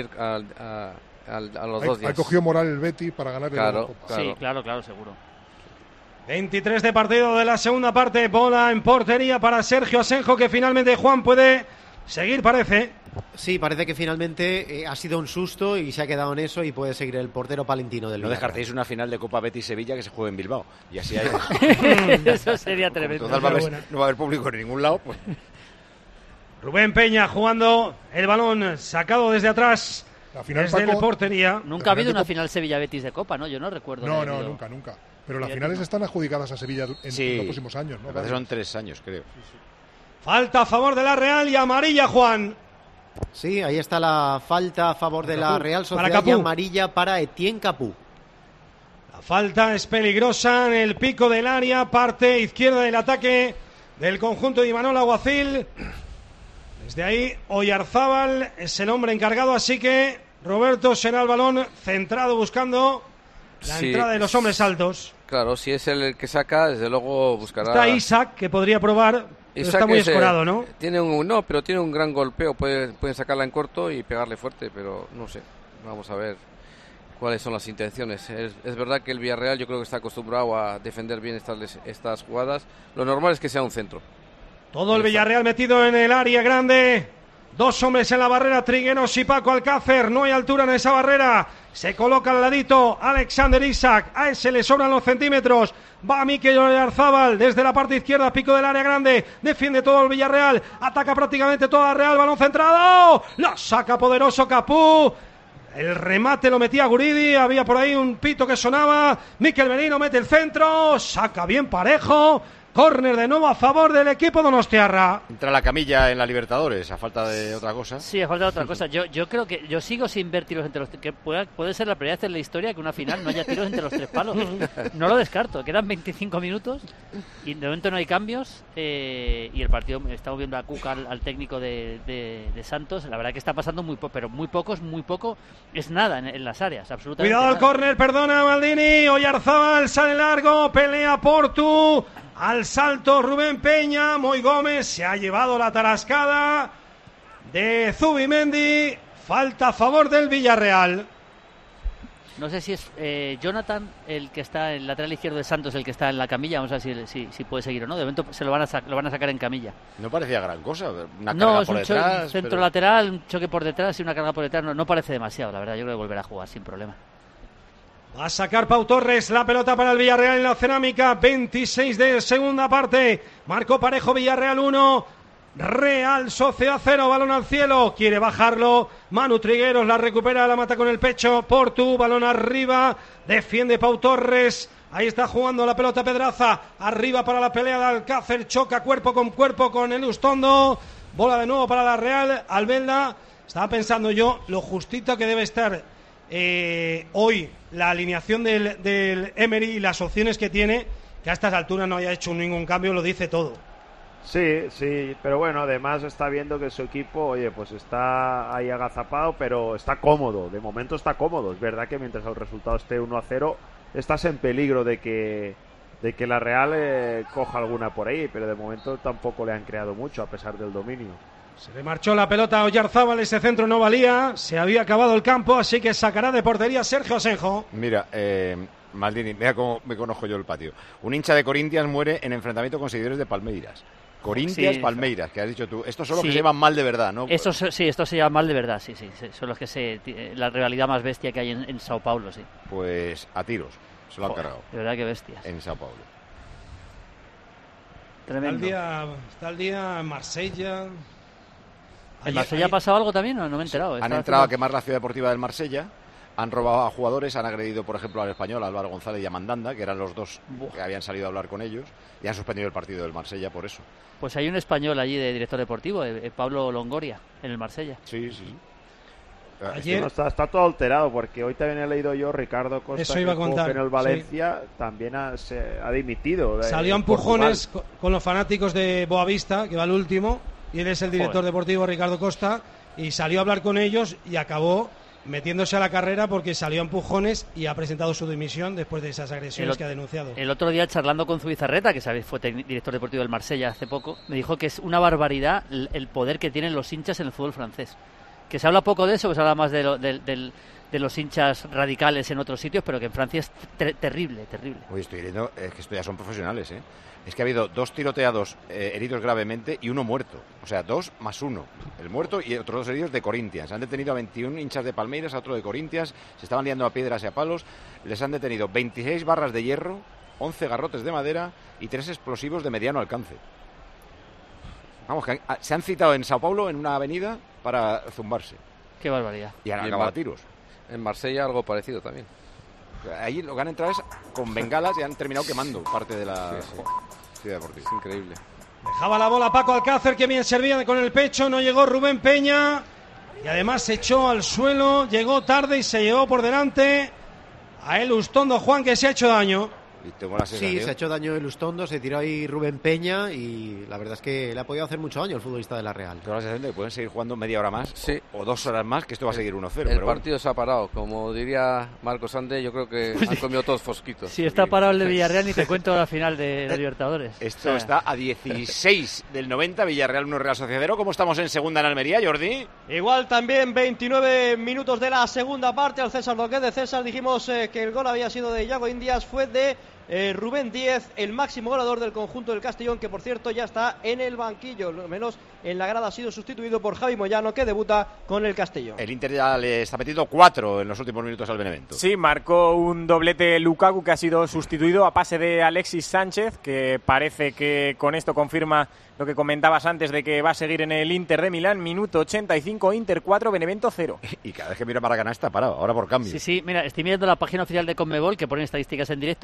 los 2 días. Ahí cogió moral el Betis para ganar claro, el Copa. Claro. Sí, claro, seguro. 23 de partido de la segunda parte, bola en portería para Sergio Asenjo, que finalmente Juan puede seguir, parece. Sí, parece que finalmente ha sido un susto y se ha quedado en eso y puede seguir el portero palentino del Villarreal. No descartéis una final de Copa Betis-Sevilla que se juegue en Bilbao, y así hay... Eso sería tremendo. Total, no va a haber público en ningún lado, pues... Rubén Peña jugando el balón sacado desde atrás, la final, desde Paco, la portería. Nunca ha habido una final Sevilla-Betis de Copa, ¿no? Yo no recuerdo. No, nunca. Pero las finales están adjudicadas a Sevilla en los próximos años, ¿no? Me parece son 3 años, creo. Sí. Falta a favor de la Real y amarilla, Juan. Sí, ahí está la falta a favor de la Real Sociedad y amarilla para Etienne Capú. La falta es peligrosa en el pico del área, parte izquierda del ataque del conjunto de Imanol Alguacil. Desde ahí, Oyarzábal es el hombre encargado, así que Roberto será el balón centrado buscando la entrada de los hombres altos. Claro, si es el que saca, desde luego buscará... Está Isaac, que podría probar, pero está muy escorado, ¿no? Pero tiene un gran golpeo, pueden sacarla en corto y pegarle fuerte, pero no sé, vamos a ver cuáles son las intenciones. Es verdad que el Villarreal yo creo que está acostumbrado a defender bien estas jugadas. Lo normal es que sea un centro. Todo el Villarreal metido en el área grande. 2 hombres en la barrera, Trigueros y Paco Alcácer. No hay altura en esa barrera. Se coloca al ladito Alexander Isaac. A ese le sobran los centímetros. Va Mikel Oyarzábal desde la parte izquierda, pico del área grande. Defiende todo el Villarreal. Ataca prácticamente toda la Real. Balón centrado. Lo saca poderoso Capú. El remate lo metía Guridi. Había por ahí un pito que sonaba. Mikel Merino mete el centro. Saca bien Parejo. Córner de nuevo a favor del equipo donostiarra. Entra la camilla en la Libertadores, a falta de otra cosa. Sí, a falta de otra cosa. Yo creo que yo sigo sin ver tiros entre los que puede ser la primera vez en la historia que una final no haya tiros entre los 3 palos. No lo descarto. Quedan 25 minutos y de momento no hay cambios y el partido, estamos viendo a Cuca, al técnico de Santos. La verdad que está pasando muy poco. Es nada en las áreas, absolutamente. Cuidado al córner, perdona Maldini. Oyarzábal sale largo, pelea Portu. Al salto Rubén Peña, Moy Gómez se ha llevado la tarascada de Zubimendi. Falta a favor del Villarreal. No sé si es Jonathan, el que está en el lateral izquierdo de Santos, el que está en la camilla. Vamos a ver si puede seguir o no. De momento lo van a sacar en camilla. No parecía gran cosa. Una carga por detrás. Centro pero... lateral, un choque por detrás y una carga por detrás. No parece demasiado, la verdad. Yo creo que volverá a jugar sin problema. Va a sacar Pau Torres la pelota para el Villarreal en la cerámica. 26 de segunda parte. Marco Parejo, Villarreal 1. Real Sociedad 0. Balón al cielo. Quiere bajarlo. Manu Trigueros la recupera, la mata con el pecho. Portu, balón arriba. Defiende Pau Torres. Ahí está jugando la pelota Pedraza. Arriba para la pelea de Alcácer. Choca cuerpo con el Ustondo. Bola de nuevo para la Real. Albelda. Estaba pensando yo lo justito que debe estar hoy la alineación del Emery y las opciones que tiene, que a estas alturas no haya hecho ningún cambio, lo dice todo. Sí, pero bueno, además está viendo que su equipo, oye, pues está ahí agazapado, pero está cómodo, de momento está cómodo. Es verdad que mientras el resultado esté 1-0, estás en peligro de que la Real coja alguna por ahí, pero de momento tampoco le han creado mucho a pesar del dominio. Se le marchó la pelota a Oyarzábal, ese centro no valía, se había acabado el campo, así que sacará de portería Sergio Asenjo. Mira, Maldini, mira cómo me conozco yo el patio. Un hincha de Corinthians muere en enfrentamiento con seguidores de Palmeiras. Corinthians, sí, Palmeiras, que has dicho tú. Estos son los que se llevan mal de verdad, ¿no? Estos se llevan mal de verdad, sí. Son los que la rivalidad más bestia que hay en Sao Paulo, sí. Pues a tiros, se lo han cargado. De verdad que bestias. En Sao Paulo. Tremendo. Está el día en Marsella. ¿En Marsella ha pasado algo también? No me he enterado. Han entrado a quemar la ciudad deportiva del Marsella, han robado a jugadores, han agredido, por ejemplo, al español, a Álvaro González y a Mandanda, que eran los dos que habían salido a hablar con ellos, y han suspendido el partido del Marsella por eso. Pues hay un español allí de director deportivo, Pablo Longoria, en el Marsella. Sí. Ayer está todo alterado, porque hoy también he leído yo Ricardo Costa, eso iba a contar, que en el Valencia también se ha dimitido. Salió a empujones con los fanáticos de Boavista, que va el último, y él es el director deportivo, Ricardo Costa, y salió a hablar con ellos y acabó metiéndose a la carrera porque salió a empujones y ha presentado su dimisión después de esas agresiones que ha denunciado. El otro día, charlando con Zubizarreta, que sabéis fue director deportivo del Marsella hace poco, me dijo que es una barbaridad el poder que tienen los hinchas en el fútbol francés. Que se habla poco de eso, que se habla más de los hinchas radicales en otros sitios, pero que en Francia es terrible. Oye, estoy viendo que esto ya son profesionales, ¿eh? Es que ha habido 2 tiroteados heridos gravemente y 1 muerto. O sea, 2 más 1. El muerto y otros 2 heridos de Corinthians. Han detenido a 21 hinchas de Palmeiras, a otro de Corinthians. Se estaban liando a piedras y a palos. Les han detenido 26 barras de hierro, 11 garrotes de madera y 3 explosivos de mediano alcance. Vamos, que se han citado en Sao Paulo, en una avenida, para zumbarse. Qué barbaridad. Y han acabado a tiros. En Marsella algo parecido también. Ahí lo que han entrado es con bengalas y han terminado quemando parte de la ciudad deportiva. Es increíble. Dejaba la bola Paco Alcácer, que bien servía con el pecho. No llegó Rubén Peña. Y además se echó al suelo. Llegó tarde y se llevó por delante a el Ustondo Juan, que se ha hecho daño. Y tengo la sensación... Sí, se ha hecho daño el Ustondo, se tiró ahí Rubén Peña y la verdad es que le ha podido hacer mucho daño el futbolista de la Real. Tengo la sensación de que pueden seguir jugando media hora más o 2 horas más, que esto va a seguir 1-0. El partido se ha parado, como diría Marcos Ande, yo creo que han comido todos fosquitos. Si está parado el de Villarreal, ni te cuento la final de Libertadores. Esto está a 16 del 90, Villarreal 1, Real Sociedad 0. ¿Cómo estamos en segunda en Almería, Jordi? Igual también, 29 minutos de la segunda parte, al César Doquet de César. Dijimos que el gol había sido de Yago Indias, fue de Rubén Díez, el máximo goleador del conjunto del Castellón, que por cierto ya está en el banquillo, al menos en la grada. Ha sido sustituido por Javi Moyano, que debuta con el Castellón. El Inter ya le está metiendo 4 en los últimos minutos al Benevento. Sí, marcó un doblete Lukaku, que ha sido sustituido a pase de Alexis Sánchez, que parece que con esto confirma lo que comentabas antes de que va a seguir en el Inter de Milán. Minuto 85, Inter 4, Benevento 0. Y cada vez que mira Maracaná está parado, ahora por cambio. Sí, mira, estoy mirando la página oficial de Conmebol, que pone estadísticas en directo, y efectivamente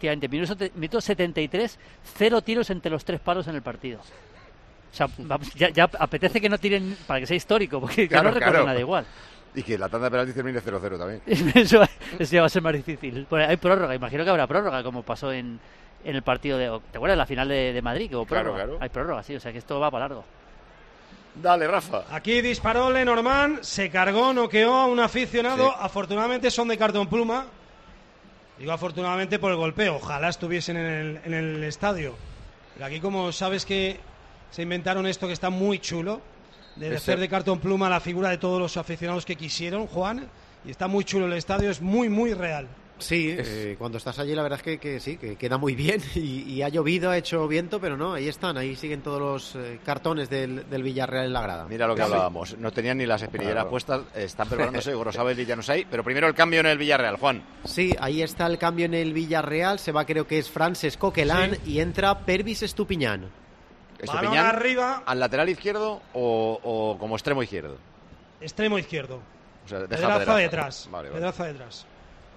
efectivamente. Minuto 73, 0 tiros entre los 3 palos en el partido. O sea, ya apetece que no tiren para que sea histórico, porque Claro, no recuerdo claro. nada igual. Y que la tanda de penaltis termine 0-0 también. Eso ya va a ser más difícil. Bueno, hay prórroga, imagino que habrá prórroga, como pasó en el partido de... ¿Te acuerdas? La final de Madrid, que hubo prórroga. Claro. Hay prórroga, sí, o sea que esto va para largo. Dale, Rafa. Aquí disparó Lenormand, se cargó, noqueó a un aficionado. Sí. Afortunadamente son de cartón pluma. Digo afortunadamente por el golpeo. Ojalá estuviesen en el estadio. Pero aquí, como sabes que se inventaron esto que está muy chulo, de hacer de cartón pluma la figura de todos los aficionados que quisieron, Juan. Y está muy chulo el estadio, es muy, muy real. Sí, cuando estás allí la verdad es que sí, que queda muy bien y ha llovido, ha hecho viento, pero no, ahí están, ahí siguen todos los cartones del Villarreal en la grada. Mira lo que hablábamos, no tenían ni las espinilleras puestas, están preparándose Gorosabel y Januzaj, pero primero el cambio en el Villarreal, Juan. Sí, ahí está el cambio en el Villarreal, se va creo que es Frances Coquelin y entra Pervis Estupiñán. ¿Estupiñán arriba. al lateral izquierdo o como extremo izquierdo? Extremo izquierdo. O sea, Pedraza detrás. Vale. Pedraza detrás.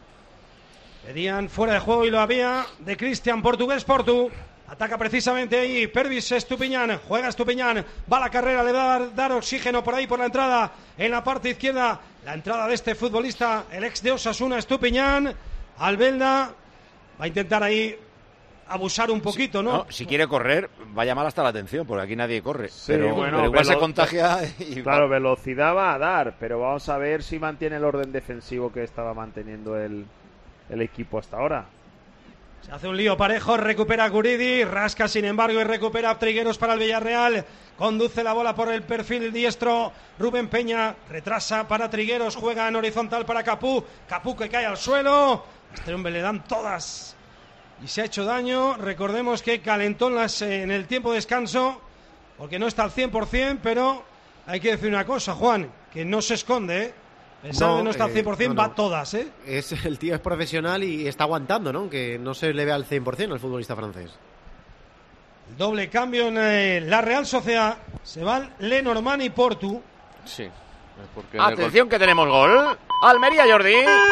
Pedían fuera de juego y lo había de Cristian Portugués Portu. Ataca precisamente ahí Pervis Estupiñán. Juega Estupiñán. Va a la carrera, le va a dar oxígeno por ahí por la entrada. En la parte izquierda, la entrada de este futbolista, el ex de Osasuna, Estupiñán. Albelda va a intentar ahí abusar un poquito, ¿no? Si quiere correr, va a llamar hasta la atención, porque aquí nadie corre. Sí, pero igual se contagia. Y claro, velocidad va a dar, pero vamos a ver si mantiene el orden defensivo que estaba manteniendo el equipo hasta ahora. Se hace un lío parejo, recupera Guridi, rasca sin embargo y recupera Trigueros para el Villarreal. Conduce la bola por el perfil diestro Rubén Peña, retrasa para Trigueros, juega en horizontal para Capú. Capú que cae al suelo. A este hombre le dan todas y se ha hecho daño. Recordemos que calentó en el tiempo de descanso porque no está al 100%, pero hay que decir una cosa, Juan, que no se esconde, ¿eh? Pensando que no está al 100%, va todas, ¿eh? El tío es profesional y está aguantando, ¿no? Que no se le ve al 100% al futbolista francés. Doble cambio en la Real Sociedad. Se van Lenormand y Portu. Sí. Atención que tenemos gol. Almería, Jordi.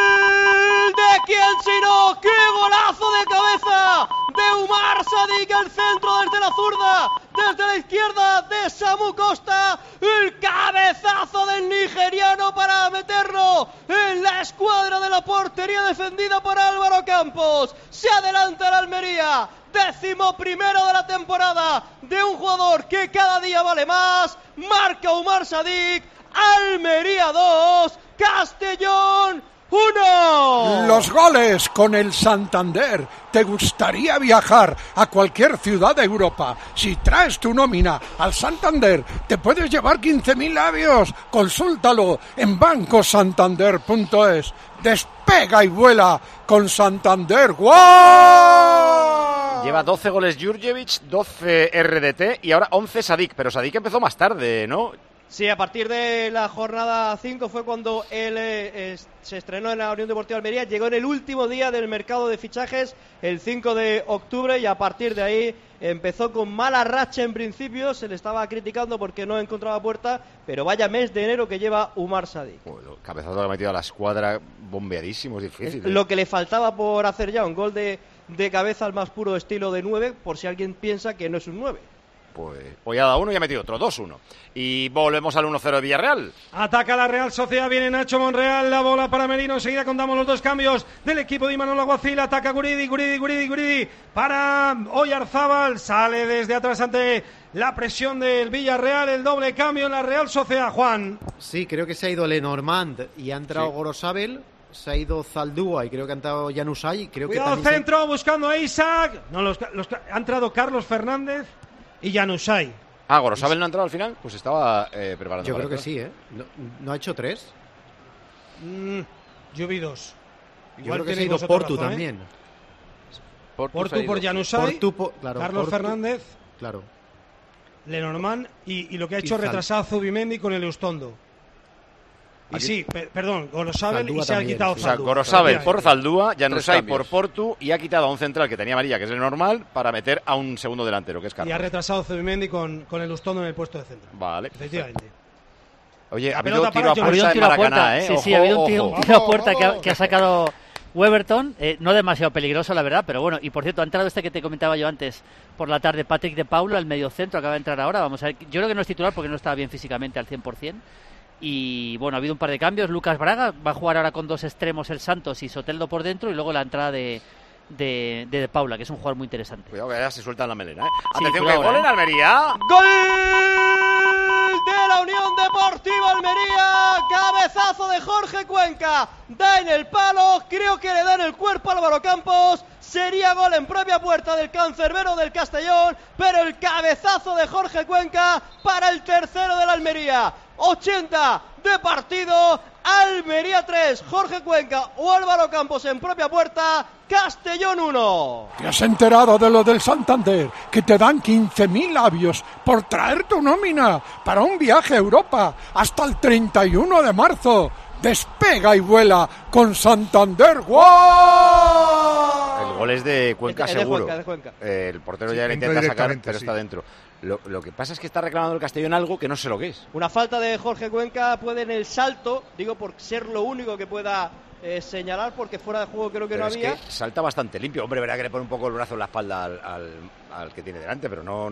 ¿De quién sino? ¡Qué golazo de cabeza! De Umar Sadik, el centro desde la zurda, desde la izquierda de Samu Costa, el cabezazo del nigeriano para meterlo en la escuadra de la portería defendida por Álvaro Campos. Se adelanta el Almería, 11º de la temporada de un jugador que cada día vale más. Marca Umar Sadik, Almería 2, Castellón 1. Los goles con el Santander. ¿Te gustaría viajar a cualquier ciudad de Europa? Si traes tu nómina al Santander, te puedes llevar 15.000 labios. Consúltalo en bancosantander.es. Despega y vuela con Santander. ¡Guau! Lleva 12 goles Jurjevic, 12 RDT y ahora 11 Sadik. Pero Sadik empezó más tarde, ¿no? Sí, a partir de la jornada 5 fue cuando él se estrenó en la Unión Deportiva Almería. Llegó en el último día del mercado de fichajes, el 5 de octubre, y a partir de ahí empezó con mala racha en principio. Se le estaba criticando porque no encontraba puerta, pero vaya mes de enero que lleva Umar Sadik. Bueno, cabezazo que ha metido a la escuadra, bombeadísimo, es difícil. Lo que le faltaba por hacer ya, un gol de cabeza al más puro estilo de 9, por si alguien piensa que no es un 9. Pues hoy ha dado uno y ha metido otro, 2-1. Y volvemos al 1-0 de Villarreal. Ataca la Real Sociedad, viene Nacho Monreal, la bola para Merino, enseguida contamos los dos cambios del equipo de Imanol Alguacil. Ataca Guridi para Oyarzábal, sale desde atrás ante la presión del Villarreal, el doble cambio en la Real Sociedad, Juan. Sí, creo que se ha ido Lenormand y ha entrado Gorosabel. Se ha ido Zaldúa y creo que ha entrado Januzaj. Cuidado, centro, buscando a Isaac. No, ha entrado Carlos Fernández y Januzaj. Gorosabel no ha entrado al final, pues estaba preparando. Yo creo que sí, ¿eh? ¿No ha hecho 3? Yo vi 2. Yo creo que se ha ido Portu también. Portu por Januzaj, claro, Carlos Fernández, claro, Lenormand y lo que ha hecho retrasado Zubimendi con el Eustondo. Y sí, perdón, Gorosabel y se ha quitado Zaldúa. O sea, Gorosabel por Zaldúa, Januzaj por Portu y ha quitado a un central que tenía amarilla, que es el normal, para meter a un segundo delantero, que es Carlos. Y ha retrasado Zubimendi con el Eustondo en el puesto de centro. Vale. Efectivamente. Oye, ha habido tiro a puerta en Maracaná, ¿eh? Sí, ha habido un tiro a puerta que ha sacado Weberton, no demasiado peligroso, la verdad, pero bueno. Y por cierto, ha entrado este que te comentaba yo antes por la tarde, Patrick de Paula, el mediocentro, acaba de entrar ahora. Vamos a ver, yo creo que no es titular porque no estaba bien físicamente al 100%. Y bueno, ha habido un par de cambios. Lucas Braga va a jugar ahora con 2 extremos, el Santos y Soteldo por dentro, y luego la entrada de Paula, que es un jugador muy interesante. Cuidado que ya se suelta en la melena, ¿eh? Sí, Atención, que gol en Almería. ¡Gol de la Unión Deportiva Almería! Cabezazo de Jorge Cuenca. Da en el palo, creo que le da en el cuerpo a Álvaro Campos. Sería gol en propia puerta del cancerbero del Castellón, pero el cabezazo de Jorge Cuenca para el tercero de la Almería. 80 de partido, Almería 3, Jorge Cuenca o Álvaro Campos en propia puerta, Castellón 1. ¿Te has enterado de lo del Santander? Que te dan 15.000 labios por traer tu nómina para un viaje a Europa hasta el 31 de marzo. Despega y vuela con Santander. ¡Wow! El gol es de Cuenca, seguro. De Cuenca. El portero Sí, ya le entra intenta sacar, directamente, pero sí. está dentro. Lo que pasa es que está reclamando el Castellón algo que no sé lo que es. Una falta de Jorge Cuenca, puede en el salto, digo por ser lo único que pueda señalar, porque fuera de juego creo que Pero no es había. que salta bastante limpio. Hombre, verá que le pone un poco el brazo en la espalda al que tiene delante, pero no...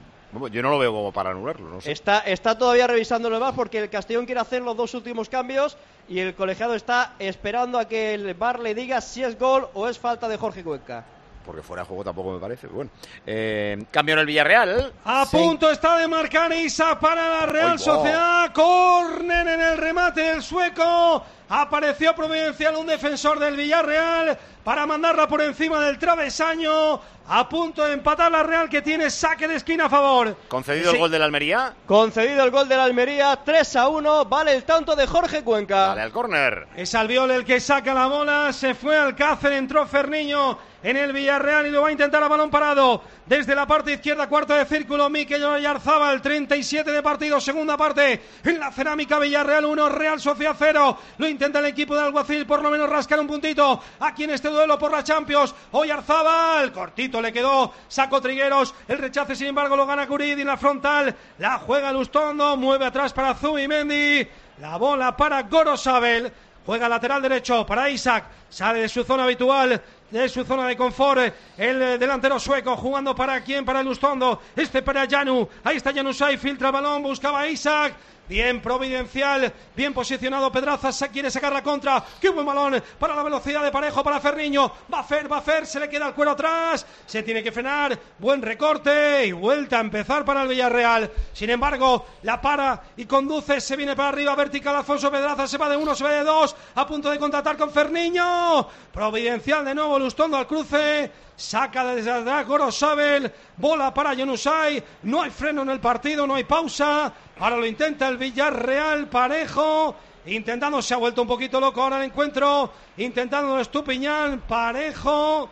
Yo no lo veo como para anularlo, no sé. Está todavía revisando los VAR porque el Castellón quiere hacer los 2 últimos cambios y el colegiado está esperando a que el VAR le diga si es gol o es falta de Jorge Cuenca. Porque fuera de juego tampoco me parece. Bueno, cambio en el Villarreal. A punto está de marcar Isa para la Real Sociedad. Córner en el remate del sueco. Apareció providencial un defensor del Villarreal para mandarla por encima del travesaño. A punto de empatar la Real, que tiene saque de esquina a favor. ¿Concedido el gol del Almería? Concedido el gol del Almería, 3-1. Vale el tanto de Jorge Cuenca. Vale al córner. Es Albiol el que saca la bola. Se fue Alcácer, entró Ferniño en el Villarreal y lo va a intentar a balón parado. Desde la parte izquierda, cuarto de círculo, Mikel Oyarzábal, 37 de partido, segunda parte. En la cerámica, Villarreal 1, Real Sociedad 0. Lo intenta el equipo de Alguacil, por lo menos rascar un puntito aquí en este duelo por la Champions. Oyarzábal, cortito le quedó, sacó Trigueros. El rechace, sin embargo, lo gana Guridi en la frontal. La juega Lustondo, mueve atrás para Zubimendi. La bola para Gorosabel. Juega lateral derecho para Isaac. Sale de su zona habitual, de su zona de confort, el delantero sueco, jugando para quién, para Lustondo, para Janu, ahí está Januzaj, filtra el balón, buscaba a Isaac, bien providencial, bien posicionado Pedraza, se quiere sacar la contra, qué buen balón para la velocidad de Parejo, para Ferniño, va a Fer, se le queda el cuero atrás, se tiene que frenar, buen recorte y vuelta a empezar para el Villarreal. Sin embargo, la para y conduce, se viene para arriba, vertical Alfonso Pedraza, se va de 1, se va de 2, a punto de contratar con Ferniño, providencial de nuevo Lustondo al cruce, saca desde atrás Gorosabel, bola para Januzaj, no hay freno en el partido, no hay pausa, ahora lo intenta el Villarreal, Parejo, intentando, se ha vuelto un poquito loco ahora el encuentro, intentando Estupiñán, Parejo,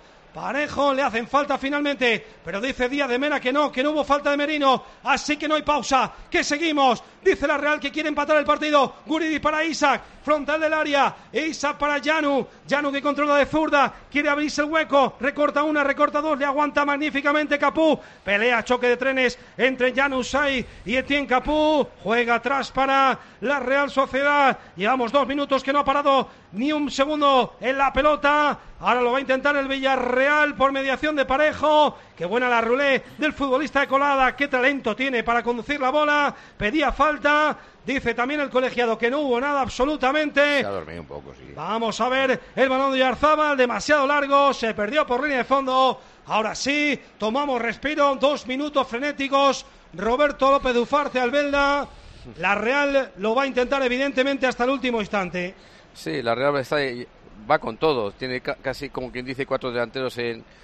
le hacen falta finalmente, pero dice Díaz de Mena que no hubo falta de Merino, así que no hay pausa, que seguimos, dice la Real que quiere empatar el partido, Guridi para Isaac, frontal del área, Isaac para Janu que controla de zurda, quiere abrirse el hueco, recorta una, recorta dos, le aguanta magníficamente Capú, pelea, choque de trenes entre Januzaj y Etienne Capú, juega atrás para la Real Sociedad, llevamos 2 minutos que no ha parado ni un segundo en la pelota, ahora lo va a intentar el Villarreal por mediación de Parejo, qué buena la rulé del futbolista de Colada, qué talento tiene para conducir la bola, pedía falta, dice también el colegiado que no hubo nada absolutamente. Se ha dormido un poco, sí. Vamos a ver el balón de Oyarzábal, demasiado largo, se perdió por línea de fondo. Ahora sí, tomamos respiro, 2 minutos frenéticos. Roberto López Ufarte, Albelda. La Real lo va a intentar evidentemente hasta el último instante. Sí, la Real va con todo. Tiene casi, como quien dice, 4 delanteros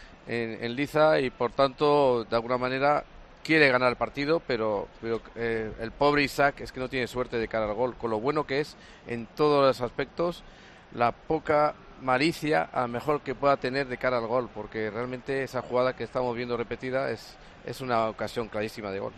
en liza y por tanto, de alguna manera, quiere ganar el partido, pero el pobre Isaac es que no tiene suerte de cara al gol, con lo bueno que es en todos los aspectos, la poca malicia a lo mejor que pueda tener de cara al gol, porque realmente esa jugada que estamos viendo repetida es una ocasión clarísima de gol.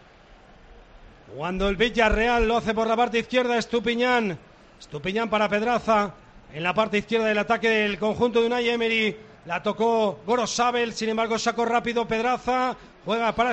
Cuando el Villarreal lo hace por la parte izquierda, Estupiñán para Pedraza, en la parte izquierda del ataque del conjunto de Unai Emery, la tocó Gorosabel, sin embargo sacó rápido Pedraza, juega para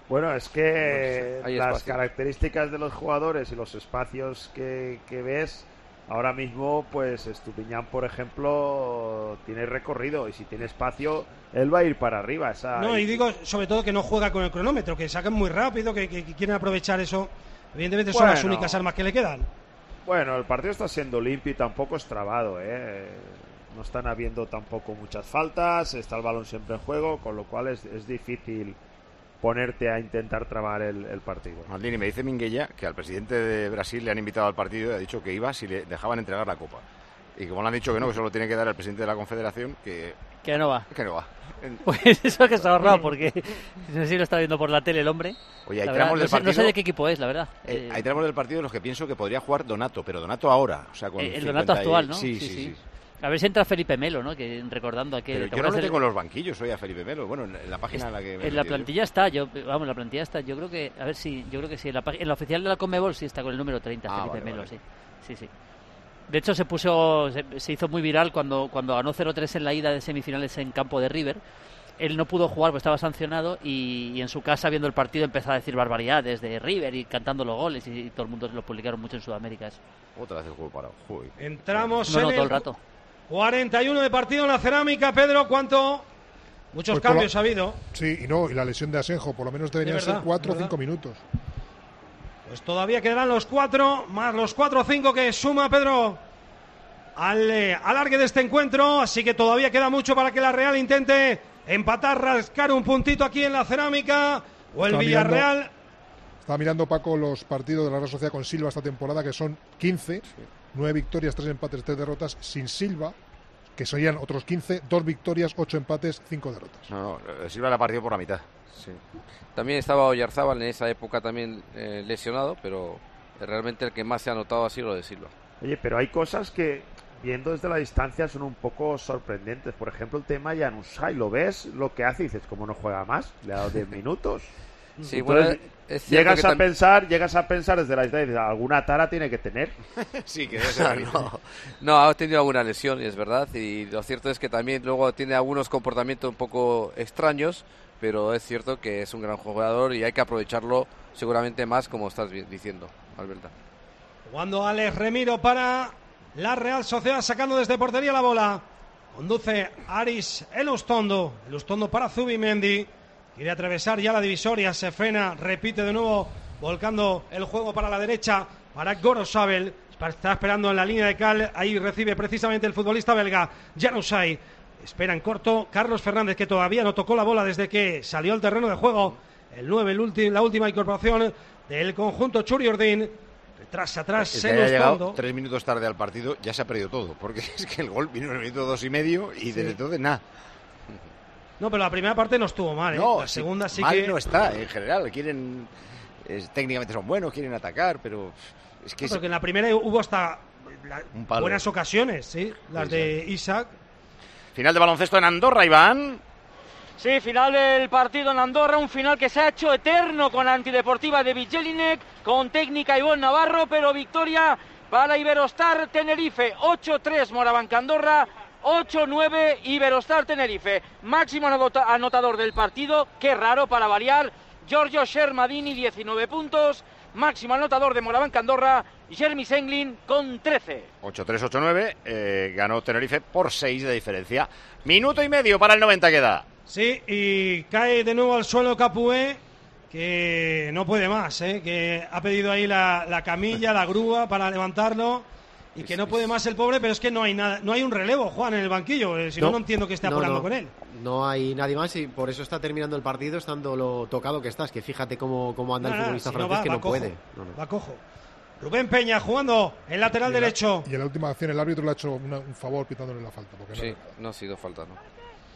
Bueno, es que Hay las espacio. características de los jugadores y los espacios que ves ahora mismo, pues Estupiñán, por ejemplo, tiene recorrido y si tiene espacio, él va a ir para arriba. No, y digo sobre todo que no juega con el cronómetro, que sacan muy rápido, que quieren aprovechar eso. Evidentemente son las únicas armas que le quedan. Bueno, el partido está siendo limpio y tampoco es trabado, No están habiendo tampoco muchas faltas, está el balón siempre en juego, con lo cual es difícil ponerte a intentar trabar el partido. Maldini, me dice Minguella que al presidente de Brasil le han invitado al partido y ha dicho que iba si le dejaban entregar la copa. Y como le han dicho que no, que solo tiene que dar al presidente de la Confederación, que no va. Que no va. Pues eso que se ha ahorrado, porque no sé si lo está viendo por la tele el hombre. Oye, hay La tramos verdad, del partido. no sé de qué equipo es, la verdad. Hay tramos del partido en los que pienso que podría jugar Donato, pero Donato ahora. O sea, con el 50 Donato actual, ¿no? Sí. A ver si entra Felipe Melo, ¿no? Que recordando aquel. Pero yo no lo tengo en los banquillos hoy a Felipe Melo. Bueno, en la página en la que. En la plantilla está, la plantilla está. Yo creo que, sí. En la oficial de la Conmebol sí está con el número 30, Felipe Melo, vale. Sí. De hecho, se hizo muy viral cuando ganó 0-3 en la ida de semifinales en campo de River. Él no pudo jugar porque estaba sancionado y en su casa, viendo el partido, empezó a decir barbaridades de River y cantando los goles y todo el mundo lo publicaron mucho en Sudamérica. Eso. Otra vez el juego parado. Joder. Entramos todo en el rato. 41 de partido en la Cerámica, Pedro, ¿cuánto? Muchos cambios ha habido. Sí, y la lesión de Asenjo, por lo menos deberían ser 4 o 5 minutos. Pues todavía quedarán los 4, más los 4 o 5 que suma Pedro al alargue de este encuentro, así que todavía queda mucho para que la Real intente empatar, rascar un puntito aquí en la Cerámica, o el Villarreal. Estaba mirando, Paco, los partidos de la Real Sociedad con Silva esta temporada, que son 15, 9 victorias, 3 empates, 3 derrotas, sin Silva, que serían otros 15, 2 victorias, 8 empates, 5 derrotas. No, Silva la partido por la mitad. Sí. También estaba Oyarzábal en esa época también lesionado, pero realmente el que más se ha notado ha sido lo de Silva. Oye, pero hay cosas que, viendo desde la distancia, son un poco sorprendentes. Por ejemplo, el tema de Januzaj, lo ves, lo que hace y dices, ¿cómo no juega más? Le ha dado 10 minutos. Sí, entonces, bueno, es llegas a pensar desde la distancia y dices, alguna tara tiene que tener. Sí, que debe ser. No, ha tenido alguna lesión, es verdad, y lo cierto es que también luego tiene algunos comportamientos un poco extraños, pero es cierto que es un gran jugador y hay que aprovecharlo seguramente más, como estás diciendo, Alberta. Jugando Alex Remiro para la Real Sociedad, sacando desde portería la bola. Conduce Aris Elustondo para Zubimendi. Quiere atravesar ya la divisoria, se frena, repite de nuevo, volcando el juego para la derecha, para Gorosabel. Está esperando en la línea de cal, ahí recibe precisamente el futbolista belga, Januzaj. Espera en corto Carlos Fernández, que todavía no tocó la bola desde que salió al terreno de juego. El 9, la última incorporación del conjunto Churiurdin. Atrás, el que haya llegado 3 minutos tarde al partido ya se ha perdido todo, porque es que el gol vino en el minuto 2 y medio y desde entonces nada. No, pero la primera parte no estuvo mal, ¿eh? No, la segunda sí mal que... no está, en general. Técnicamente son buenos, quieren atacar, pero es que... No, porque en la primera hubo hasta buenas ocasiones, ¿sí? Las de Isaac. Final de baloncesto en Andorra, Iván. Sí, final del partido en Andorra, un final que se ha hecho eterno con la Antideportiva de Jelinek, con técnica Ivonne Navarro, pero victoria para Iberostar Tenerife, 8-3 Morabanca Andorra, 8-9 Iberostar Tenerife. Máximo anotador del partido, qué raro para variar, Giorgio Shermadini, 19 puntos. Máximo anotador de Morabanca Andorra, Jeremy Senglin con 13. 8-3, 8-9, ganó Tenerife por 6 de diferencia. Minuto y medio para el 90 queda. Sí, y cae de nuevo al suelo Capué, que no puede más, que ha pedido ahí la camilla, la grúa para levantarlo, y que no puede más el pobre, pero es que no hay nada, no hay un relevo, Juan, en el banquillo, si no entiendo que esté apurando con él. No hay nadie más y por eso está terminando el partido, estando lo tocado que estás, que fíjate cómo anda el futbolista francés, que no puede. Va cojo. Rubén Peña jugando en lateral derecho. Y en la última acción el árbitro le ha hecho un favor pitándole la falta. Porque sí, no ha sido falta, ¿no?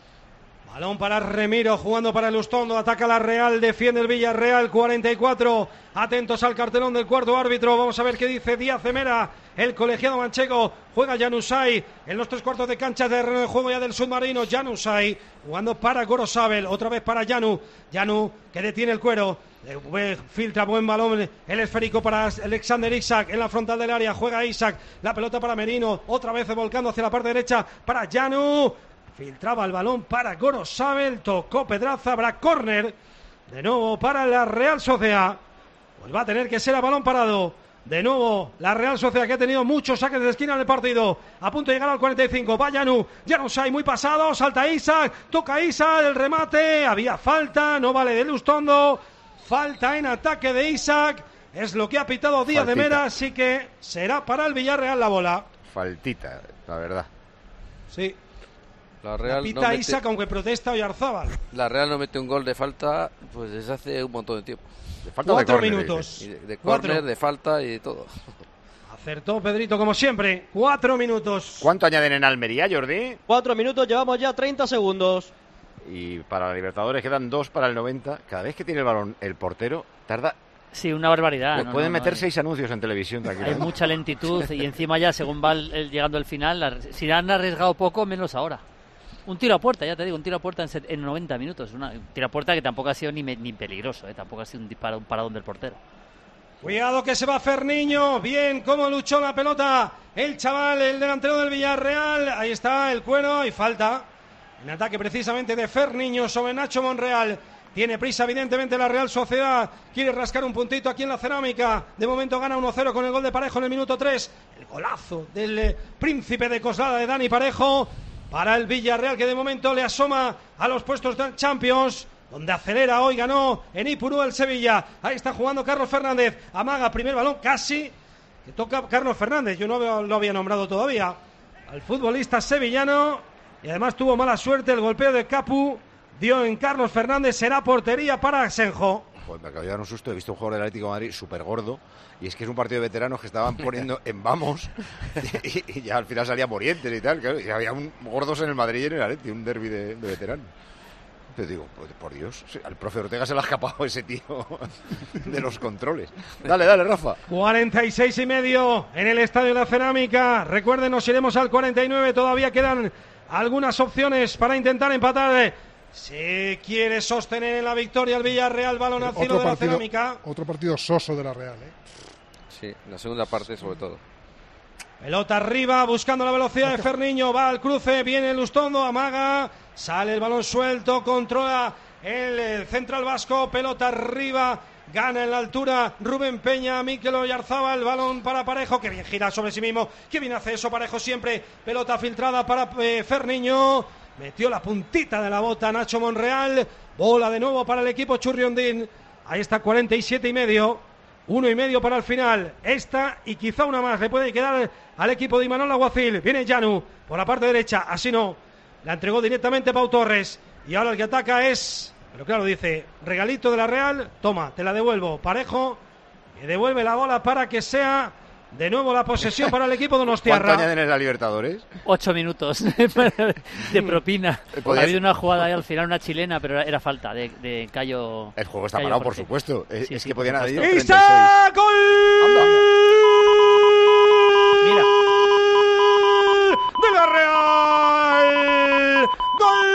Balón para Remiro, jugando para el Lustondo, ataca la Real, defiende el Villarreal, 44. Atentos al cartelón del cuarto árbitro, vamos a ver qué dice Díaz Emera, el colegiado manchego. Juega Januzaj en los 3/4 de cancha de juego ya del submarino. Januzaj jugando para Gorosabel, otra vez para Janu que detiene el cuero. Filtra buen balón, el esférico para Alexander Isak en la frontal del área, juega Isak, la pelota para Merino, otra vez volcando hacia la parte derecha para Janu. Filtraba el balón para Gorosabel, tocó Pedraza, habrá córner De nuevo para la Real Sociedad. Pues va a tener que ser a balón parado. De nuevo la Real Sociedad, que ha tenido muchos saques de esquina en el partido. A punto de llegar al 45. Va Janu. Januzaj muy pasado. Salta Isak. Toca Isak. El remate. Había falta. No vale de Lustondo. Falta en ataque de Isak. Es lo que ha pitado Díaz de Mera. Así que será para el Villarreal la bola. Faltita, la verdad. Sí. La Real pita no mete... Isak, aunque protesta Oyarzábal. La Real no mete un gol de falta pues desde hace un montón de tiempo. De falta 4 minutos. De córner, de falta y de todo. Acertó Pedrito como siempre. 4 minutos. ¿Cuánto añaden en Almería, Jordi? 4 minutos, llevamos ya 30 segundos. Y para la Libertadores quedan 2 para el 90. Cada vez que tiene el balón el portero tarda... Sí, una barbaridad. Pues pueden meter 6 anuncios en televisión, tranquilamente. Hay mucha lentitud y encima ya según va llegando el final, si han arriesgado poco, menos ahora. Un tiro a puerta, ya te digo, un tiro a puerta en 90 minutos. Un tiro a puerta que tampoco ha sido ni peligroso, tampoco ha sido un paradón del portero. Cuidado que se va Ferniño. Bien, cómo luchó la pelota el chaval, el delantero del Villarreal. Ahí está el cuero y falta. En ataque precisamente de Ferniño sobre Nacho Monreal. Tiene prisa evidentemente la Real Sociedad. Quiere rascar un puntito aquí en la Cerámica. De momento gana 1-0 con el gol de Parejo en el minuto 3. El golazo del príncipe de Coslada de Dani Parejo. Para el Villarreal, que de momento le asoma a los puestos de Champions, donde acelera hoy, ganó en Ipurú el Sevilla. Ahí está jugando Carlos Fernández. Amaga, primer balón, casi que toca Carlos Fernández. Yo no lo había nombrado todavía al futbolista sevillano. Y además tuvo mala suerte. El golpeo de Capu dio en Carlos Fernández. Será portería para Asenjo. Pues me acabo de dar un susto. He visto un jugador del Atlético de Madrid súper gordo. Y es que es un partido de veteranos que estaban poniendo en vamos. Y ya al final salía Morientes y tal. Claro, y había gordos en el Madrid y en el Atleti. Un derbi de veteranos. Te digo, pues, por Dios, al profe Ortega se le ha escapado ese tío de los controles. Dale, Rafa. 46,5 en el Estadio de la Cerámica. Recuerden, nos iremos al 49. Todavía quedan algunas opciones para intentar empatar. Se quiere sostener en la victoria el Villarreal, balón al cielo de la Cerámica. Otro partido soso de la Real, Sí, la segunda parte sobre todo. Pelota arriba, buscando la velocidad de Ferniño. Va al cruce, viene Lustondo, amaga. Sale el balón suelto, controla el central vasco. Pelota arriba, gana en la altura Rubén Peña, Mikel Oyarzábal. El balón para Parejo, que bien gira sobre sí mismo. Que bien hace eso Parejo siempre. Pelota filtrada para Ferniño. Metió la puntita de la bota Nacho Monreal. Bola de nuevo para el equipo Churriondín. Ahí está 47,5. 1,5 para el final. Esta y quizá una más le puede quedar al equipo de Imanol Alguacil. Viene Janu por la parte derecha. Así no. La entregó directamente Pau Torres. Y ahora el que ataca es... Pero claro, dice, regalito de la Real. Toma, te la devuelvo. Parejo. Que devuelve la bola para que sea... De nuevo la posesión para el equipo de Donostiarra. ¿Cuánto añaden en la Libertadores? 8 minutos de propina. Ha habido una jugada ahí al final, una chilena, pero era falta de Cayo. El juego está Cayo parado, Jorge. por supuesto. Sí, es sí, que podían haber ido 36. ¡Isak! ¡Gol! Mira. ¡De la Real! ¡Gol!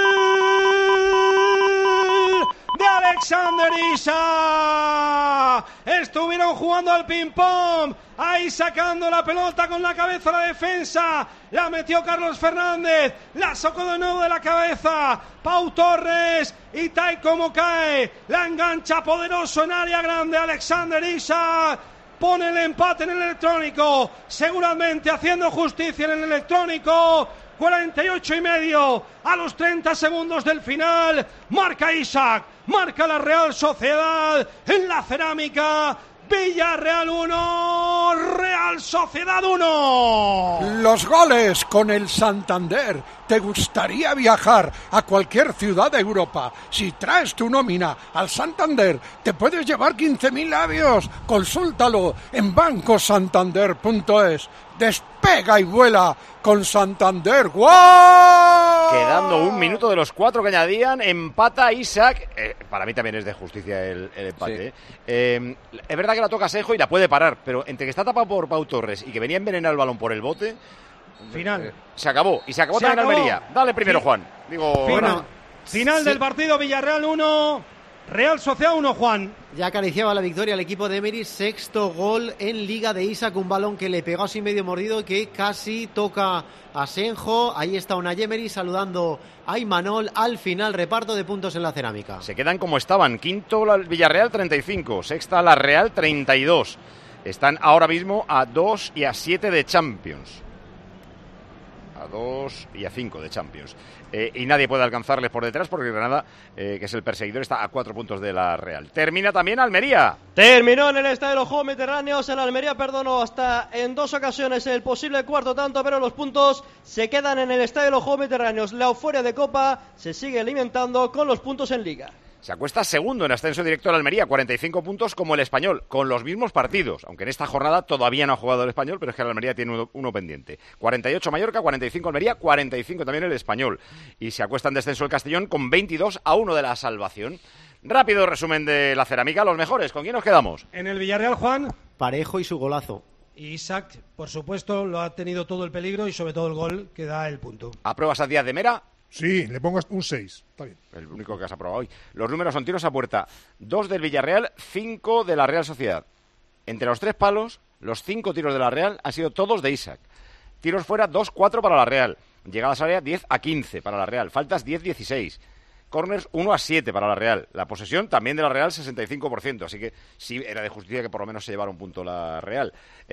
¡De Alexander Isak! Estuvieron jugando al ping-pong. Ahí sacando la pelota con la cabeza la defensa. La metió Carlos Fernández. La sacó de nuevo de la cabeza Pau Torres. Y tal como cae. La engancha poderoso en área grande Alexander Isak. Pone el empate en el electrónico. Seguramente haciendo justicia en el electrónico. 48,5 a los 30 segundos del final. Marca Isak. Marca la Real Sociedad en la Cerámica. Villarreal 1, Real Sociedad 1. Los goles con el Santander. ¿Te gustaría viajar a cualquier ciudad de Europa? Si traes tu nómina al Santander, te puedes llevar 15.000 labios. Consúltalo en bancosantander.es. Despega y vuela con Santander. ¡Guau! Quedando 1 minuto de los 4 que añadían, empata Isak. Para mí también es de justicia el empate. Sí. Es verdad que la toca Asenjo y la puede parar, pero entre que está tapado por Pau Torres y que venía a envenenar el balón por el bote, final. Se acabó. Y se acabó también Almería. Dale primero, Juan. Final del partido, Villarreal 1, Real Sociedad 1, Juan. Ya acariciaba la victoria al equipo de Emery, sexto gol en Liga de Isaac, un balón que le pegó así medio mordido, que casi toca a Senjo. Ahí está Unai Emery saludando a Imanol. Al final, reparto de puntos en la cerámica. Se quedan como estaban, quinto la Villarreal 35, sexta la Real 32. Están ahora mismo a 2 y a 7 de Champions. A 2 y a 5 de Champions. Y nadie puede alcanzarles por detrás porque Granada, que es el perseguidor, está a 4 puntos de la Real. Termina también Almería. Terminó en el Estadio de los Juegos Mediterráneos. El Almería perdonó hasta en 2 ocasiones el posible cuarto tanto, pero los puntos se quedan en el Estadio de los Juegos Mediterráneos. La euforia de Copa se sigue alimentando con los puntos en Liga. Se acuesta segundo en ascenso directo el Almería, 45 puntos como el Español, con los mismos partidos, aunque en esta jornada todavía no ha jugado el Español, pero es que el Almería tiene uno pendiente. 48 Mallorca, 45 Almería, 45 también el Español. Y se acuesta en descenso el Castellón con 22-1 de la salvación. Rápido resumen de la cerámica, los mejores. ¿Con quién nos quedamos? En el Villarreal, Juan. Parejo y su golazo. Isaac, por supuesto, lo ha tenido todo el peligro y sobre todo el gol que da el punto. ¿Apruebas a Díaz de Mera? Sí, le pongo un 6, está bien. El único que has aprobado hoy. Los números son tiros a puerta, 2 del Villarreal, 5 de la Real Sociedad. Entre los 3 palos, los 5 tiros de la Real han sido todos de Isaac. Tiros fuera, 2-4 para la Real. Llegadas a área, 10-15 para la Real. Faltas, 10-16. Corners, 1-7 para la Real. La posesión también de la Real, 65%. Así que sí, era de justicia que por lo menos se llevara un punto la Real.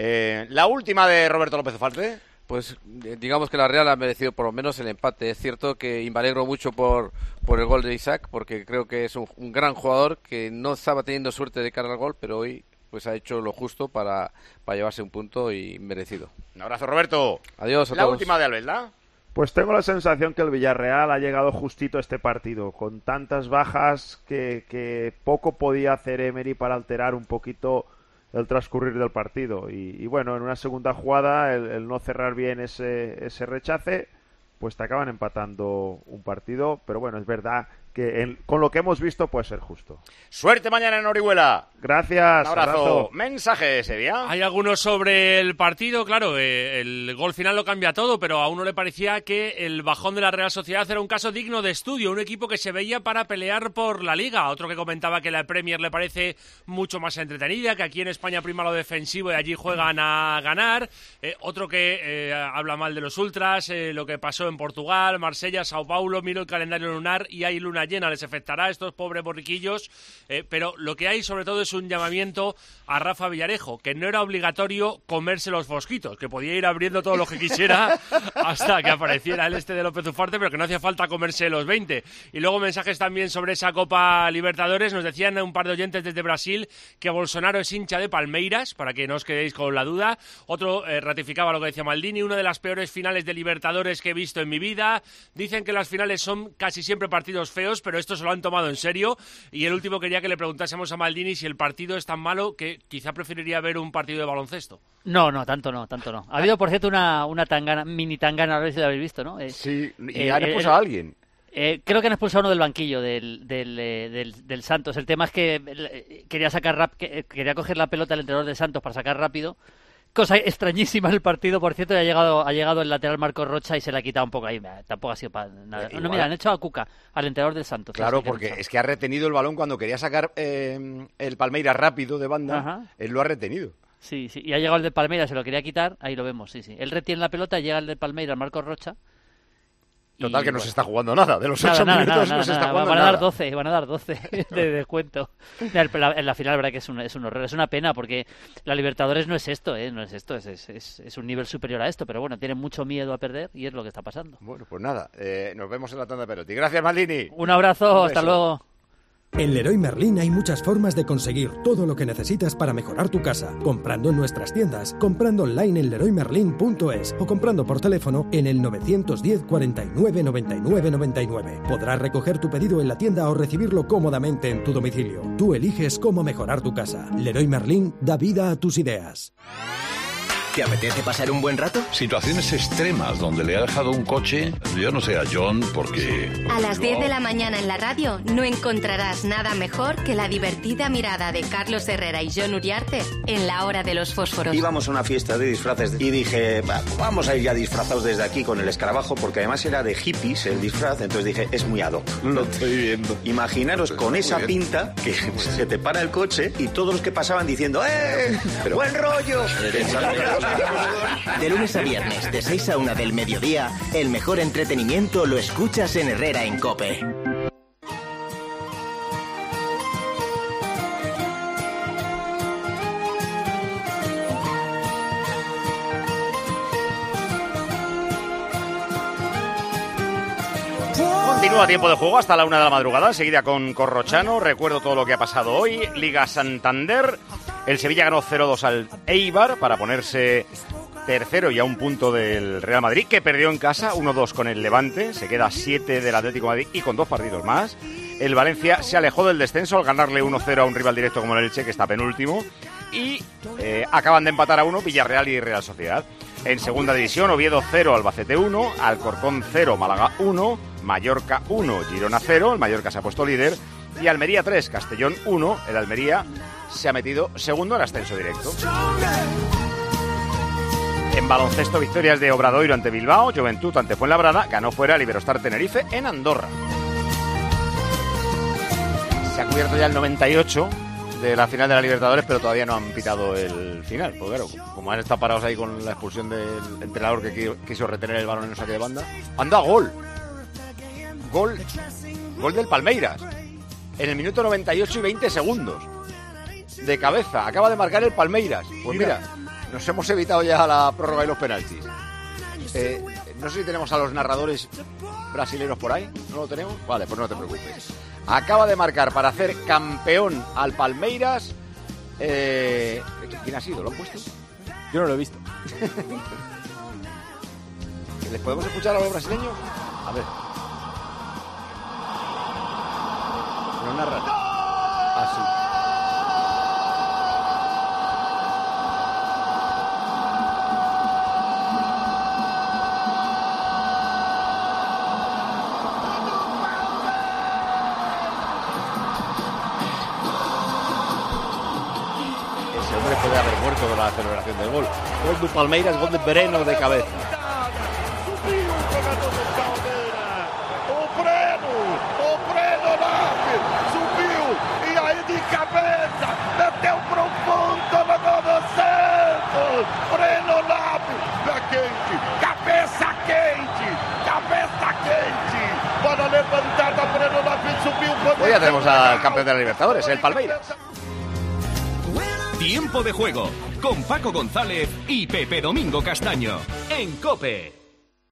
La última de Roberto López Ufarte. Pues digamos que la Real ha merecido por lo menos el empate. Es cierto que me alegro mucho por el gol de Isaac, porque creo que es un gran jugador que no estaba teniendo suerte de cara al gol, pero hoy pues ha hecho lo justo para llevarse un punto y merecido. Un abrazo, Roberto. Adiós a la todos. Última de Albelda. Pues tengo la sensación que el Villarreal ha llegado justito a este partido, con tantas bajas que poco podía hacer Emery para alterar un poquito el transcurrir del partido. Y bueno, en una segunda jugada, el no cerrar bien ese rechace, pues te acaban empatando un partido. Pero bueno, es verdad que con lo que hemos visto puede ser justo. Suerte mañana en Orihuela. Gracias. Un abrazo. Mensaje, Sevilla. Hay algunos sobre el partido, claro, el gol final lo cambia todo, pero a uno le parecía que el bajón de la Real Sociedad era un caso digno de estudio, un equipo que se veía para pelear por la Liga. Otro que comentaba que la Premier le parece mucho más entretenida, que aquí en España prima lo defensivo y allí juegan a ganar. Otro que habla mal de los ultras, lo que pasó en Portugal, Marsella, Sao Paulo, miro el calendario lunar y hay luna llena, les afectará a estos pobres borriquillos, pero lo que hay sobre todo es un llamamiento a Rafa Villarejo, que no era obligatorio comerse los fosquitos, que podía ir abriendo todo lo que quisiera hasta que apareciera el de López Ufarte, pero que no hacía falta comerse los 20. Y luego mensajes también sobre esa Copa Libertadores. Nos decían un par de oyentes desde Brasil que Bolsonaro es hincha de Palmeiras, para que no os quedéis con la duda. Otro ratificaba lo que decía Maldini, una de las peores finales de Libertadores que he visto en mi vida. Dicen que las finales son casi siempre partidos feos, pero esto se lo han tomado en serio. Y el último quería que le preguntásemos a Maldini si el partido es tan malo que quizá preferiría ver un partido de baloncesto. No, tanto no. Ha habido, por cierto, una tangana, mini tangana, a ver si lo habéis visto, ¿no? Sí, y han expulsado a alguien. Creo que han expulsado a uno del banquillo del Santos. El tema es que quería coger la pelota el entrenador de Santos para sacar rápido. Cosa extrañísima en el partido, por cierto, y ha llegado el lateral Marcos Rocha y se la ha quitado un poco ahí. Tampoco ha sido para nada. No, mira, han hecho a Cuca, al entrenador del Santos. Claro, porque es que ha retenido el balón cuando quería sacar el Palmeiras rápido de banda. Ajá. Él lo ha retenido. Sí, y ha llegado el de Palmeiras, se lo quería quitar, ahí lo vemos, sí. Él retiene la pelota, llega el de Palmeiras, Marcos Rocha. Total, que no se está jugando nada. De los 8 minutos no se está jugando nada. Van a dar 12 de descuento. En la final, la verdad que es un horror. Es una pena porque la Libertadores no es esto, no es esto. Es un nivel superior a esto. Pero bueno, tienen mucho miedo a perder y es lo que está pasando. Bueno, pues nada. Nos vemos en la tanda de Perotti. Gracias, Maldini. Un abrazo, hasta luego. En Leroy Merlin hay muchas formas de conseguir todo lo que necesitas para mejorar tu casa. Comprando en nuestras tiendas, comprando online en leroymerlin.es o comprando por teléfono en el 910 49 99 99. Podrás recoger tu pedido en la tienda o recibirlo cómodamente en tu domicilio. Tú eliges cómo mejorar tu casa. Leroy Merlin da vida a tus ideas. ¿Te apetece pasar un buen rato? Situaciones extremas donde le ha dejado un coche, yo no sé, a John, porque... A las 10 de la mañana en la radio no encontrarás nada mejor que la divertida mirada de Carlos Herrera y John Uriarte en La Hora de los Fósforos. Íbamos a una fiesta de disfraces y dije, vamos a ir ya disfrazados desde aquí con el escarabajo, porque además era de hippies el disfraz, entonces dije, es muy ad hoc. Lo estoy viendo. Imaginaros con esa pinta que se te para el coche y todos los que pasaban diciendo, Pero, ¡buen rollo! De lunes a viernes, de 6 a 1 del mediodía, el mejor entretenimiento lo escuchas en Herrera en COPE. Continúa tiempo de juego hasta la 1 de la madrugada, enseguida con Corrochano. Recuerdo todo lo que ha pasado hoy. Liga Santander. El Sevilla ganó 0-2 al Eibar para ponerse tercero y a un punto del Real Madrid, que perdió en casa 1-2 con el Levante. Se queda a 7 del Atlético de Madrid y con 2 partidos más. El Valencia se alejó del descenso al ganarle 1-0 a un rival directo como el Elche, que está penúltimo. Y acaban de empatar a 1 Villarreal y Real Sociedad. En segunda división, Oviedo 0, Albacete 1, Alcorcón 0, Málaga 1, Mallorca 1, Girona 0, el Mallorca se ha puesto líder, y Almería 3, Castellón 1, el Almería se ha metido segundo en ascenso directo. En baloncesto, victorias de Obradoiro ante Bilbao, Juventud ante Fuenlabrada, ganó fuera el Iberostar Tenerife en Andorra. Se ha cubierto ya el 98 de la final de la Libertadores, pero todavía no han pitado el final, porque claro, como han estado parados ahí con la expulsión del entrenador que quiso retener el balón en un saque de banda. ¡Anda, gol! Gol del Palmeiras en el minuto 98 y 20 segundos de cabeza, acaba de marcar el Palmeiras. Pues mira, nos hemos evitado ya la prórroga y los penaltis. No sé si tenemos a los narradores brasileños por ahí. ¿No lo tenemos? Vale, pues no te preocupes. Acaba de marcar para hacer campeón al Palmeiras. ¿Quién ha sido? ¿Lo han puesto? Yo no lo he visto. ¿Les podemos escuchar a los brasileños? A ver. No narran. Así. Puede haber muerto de la celebración del gol. Gol do Palmeiras, gol de Breno de cabeza. O Breno subiu e aí de cabeça meteu pro fundo no gol do Santos. Breno Lopes, pé quente, cabeça quente, para levantar a Breno Lopes, subiu. Hoy ya tenemos al campeón de la Libertadores, el Palmeiras. Tiempo de juego con Paco González y Pepe Domingo Castaño en COPE.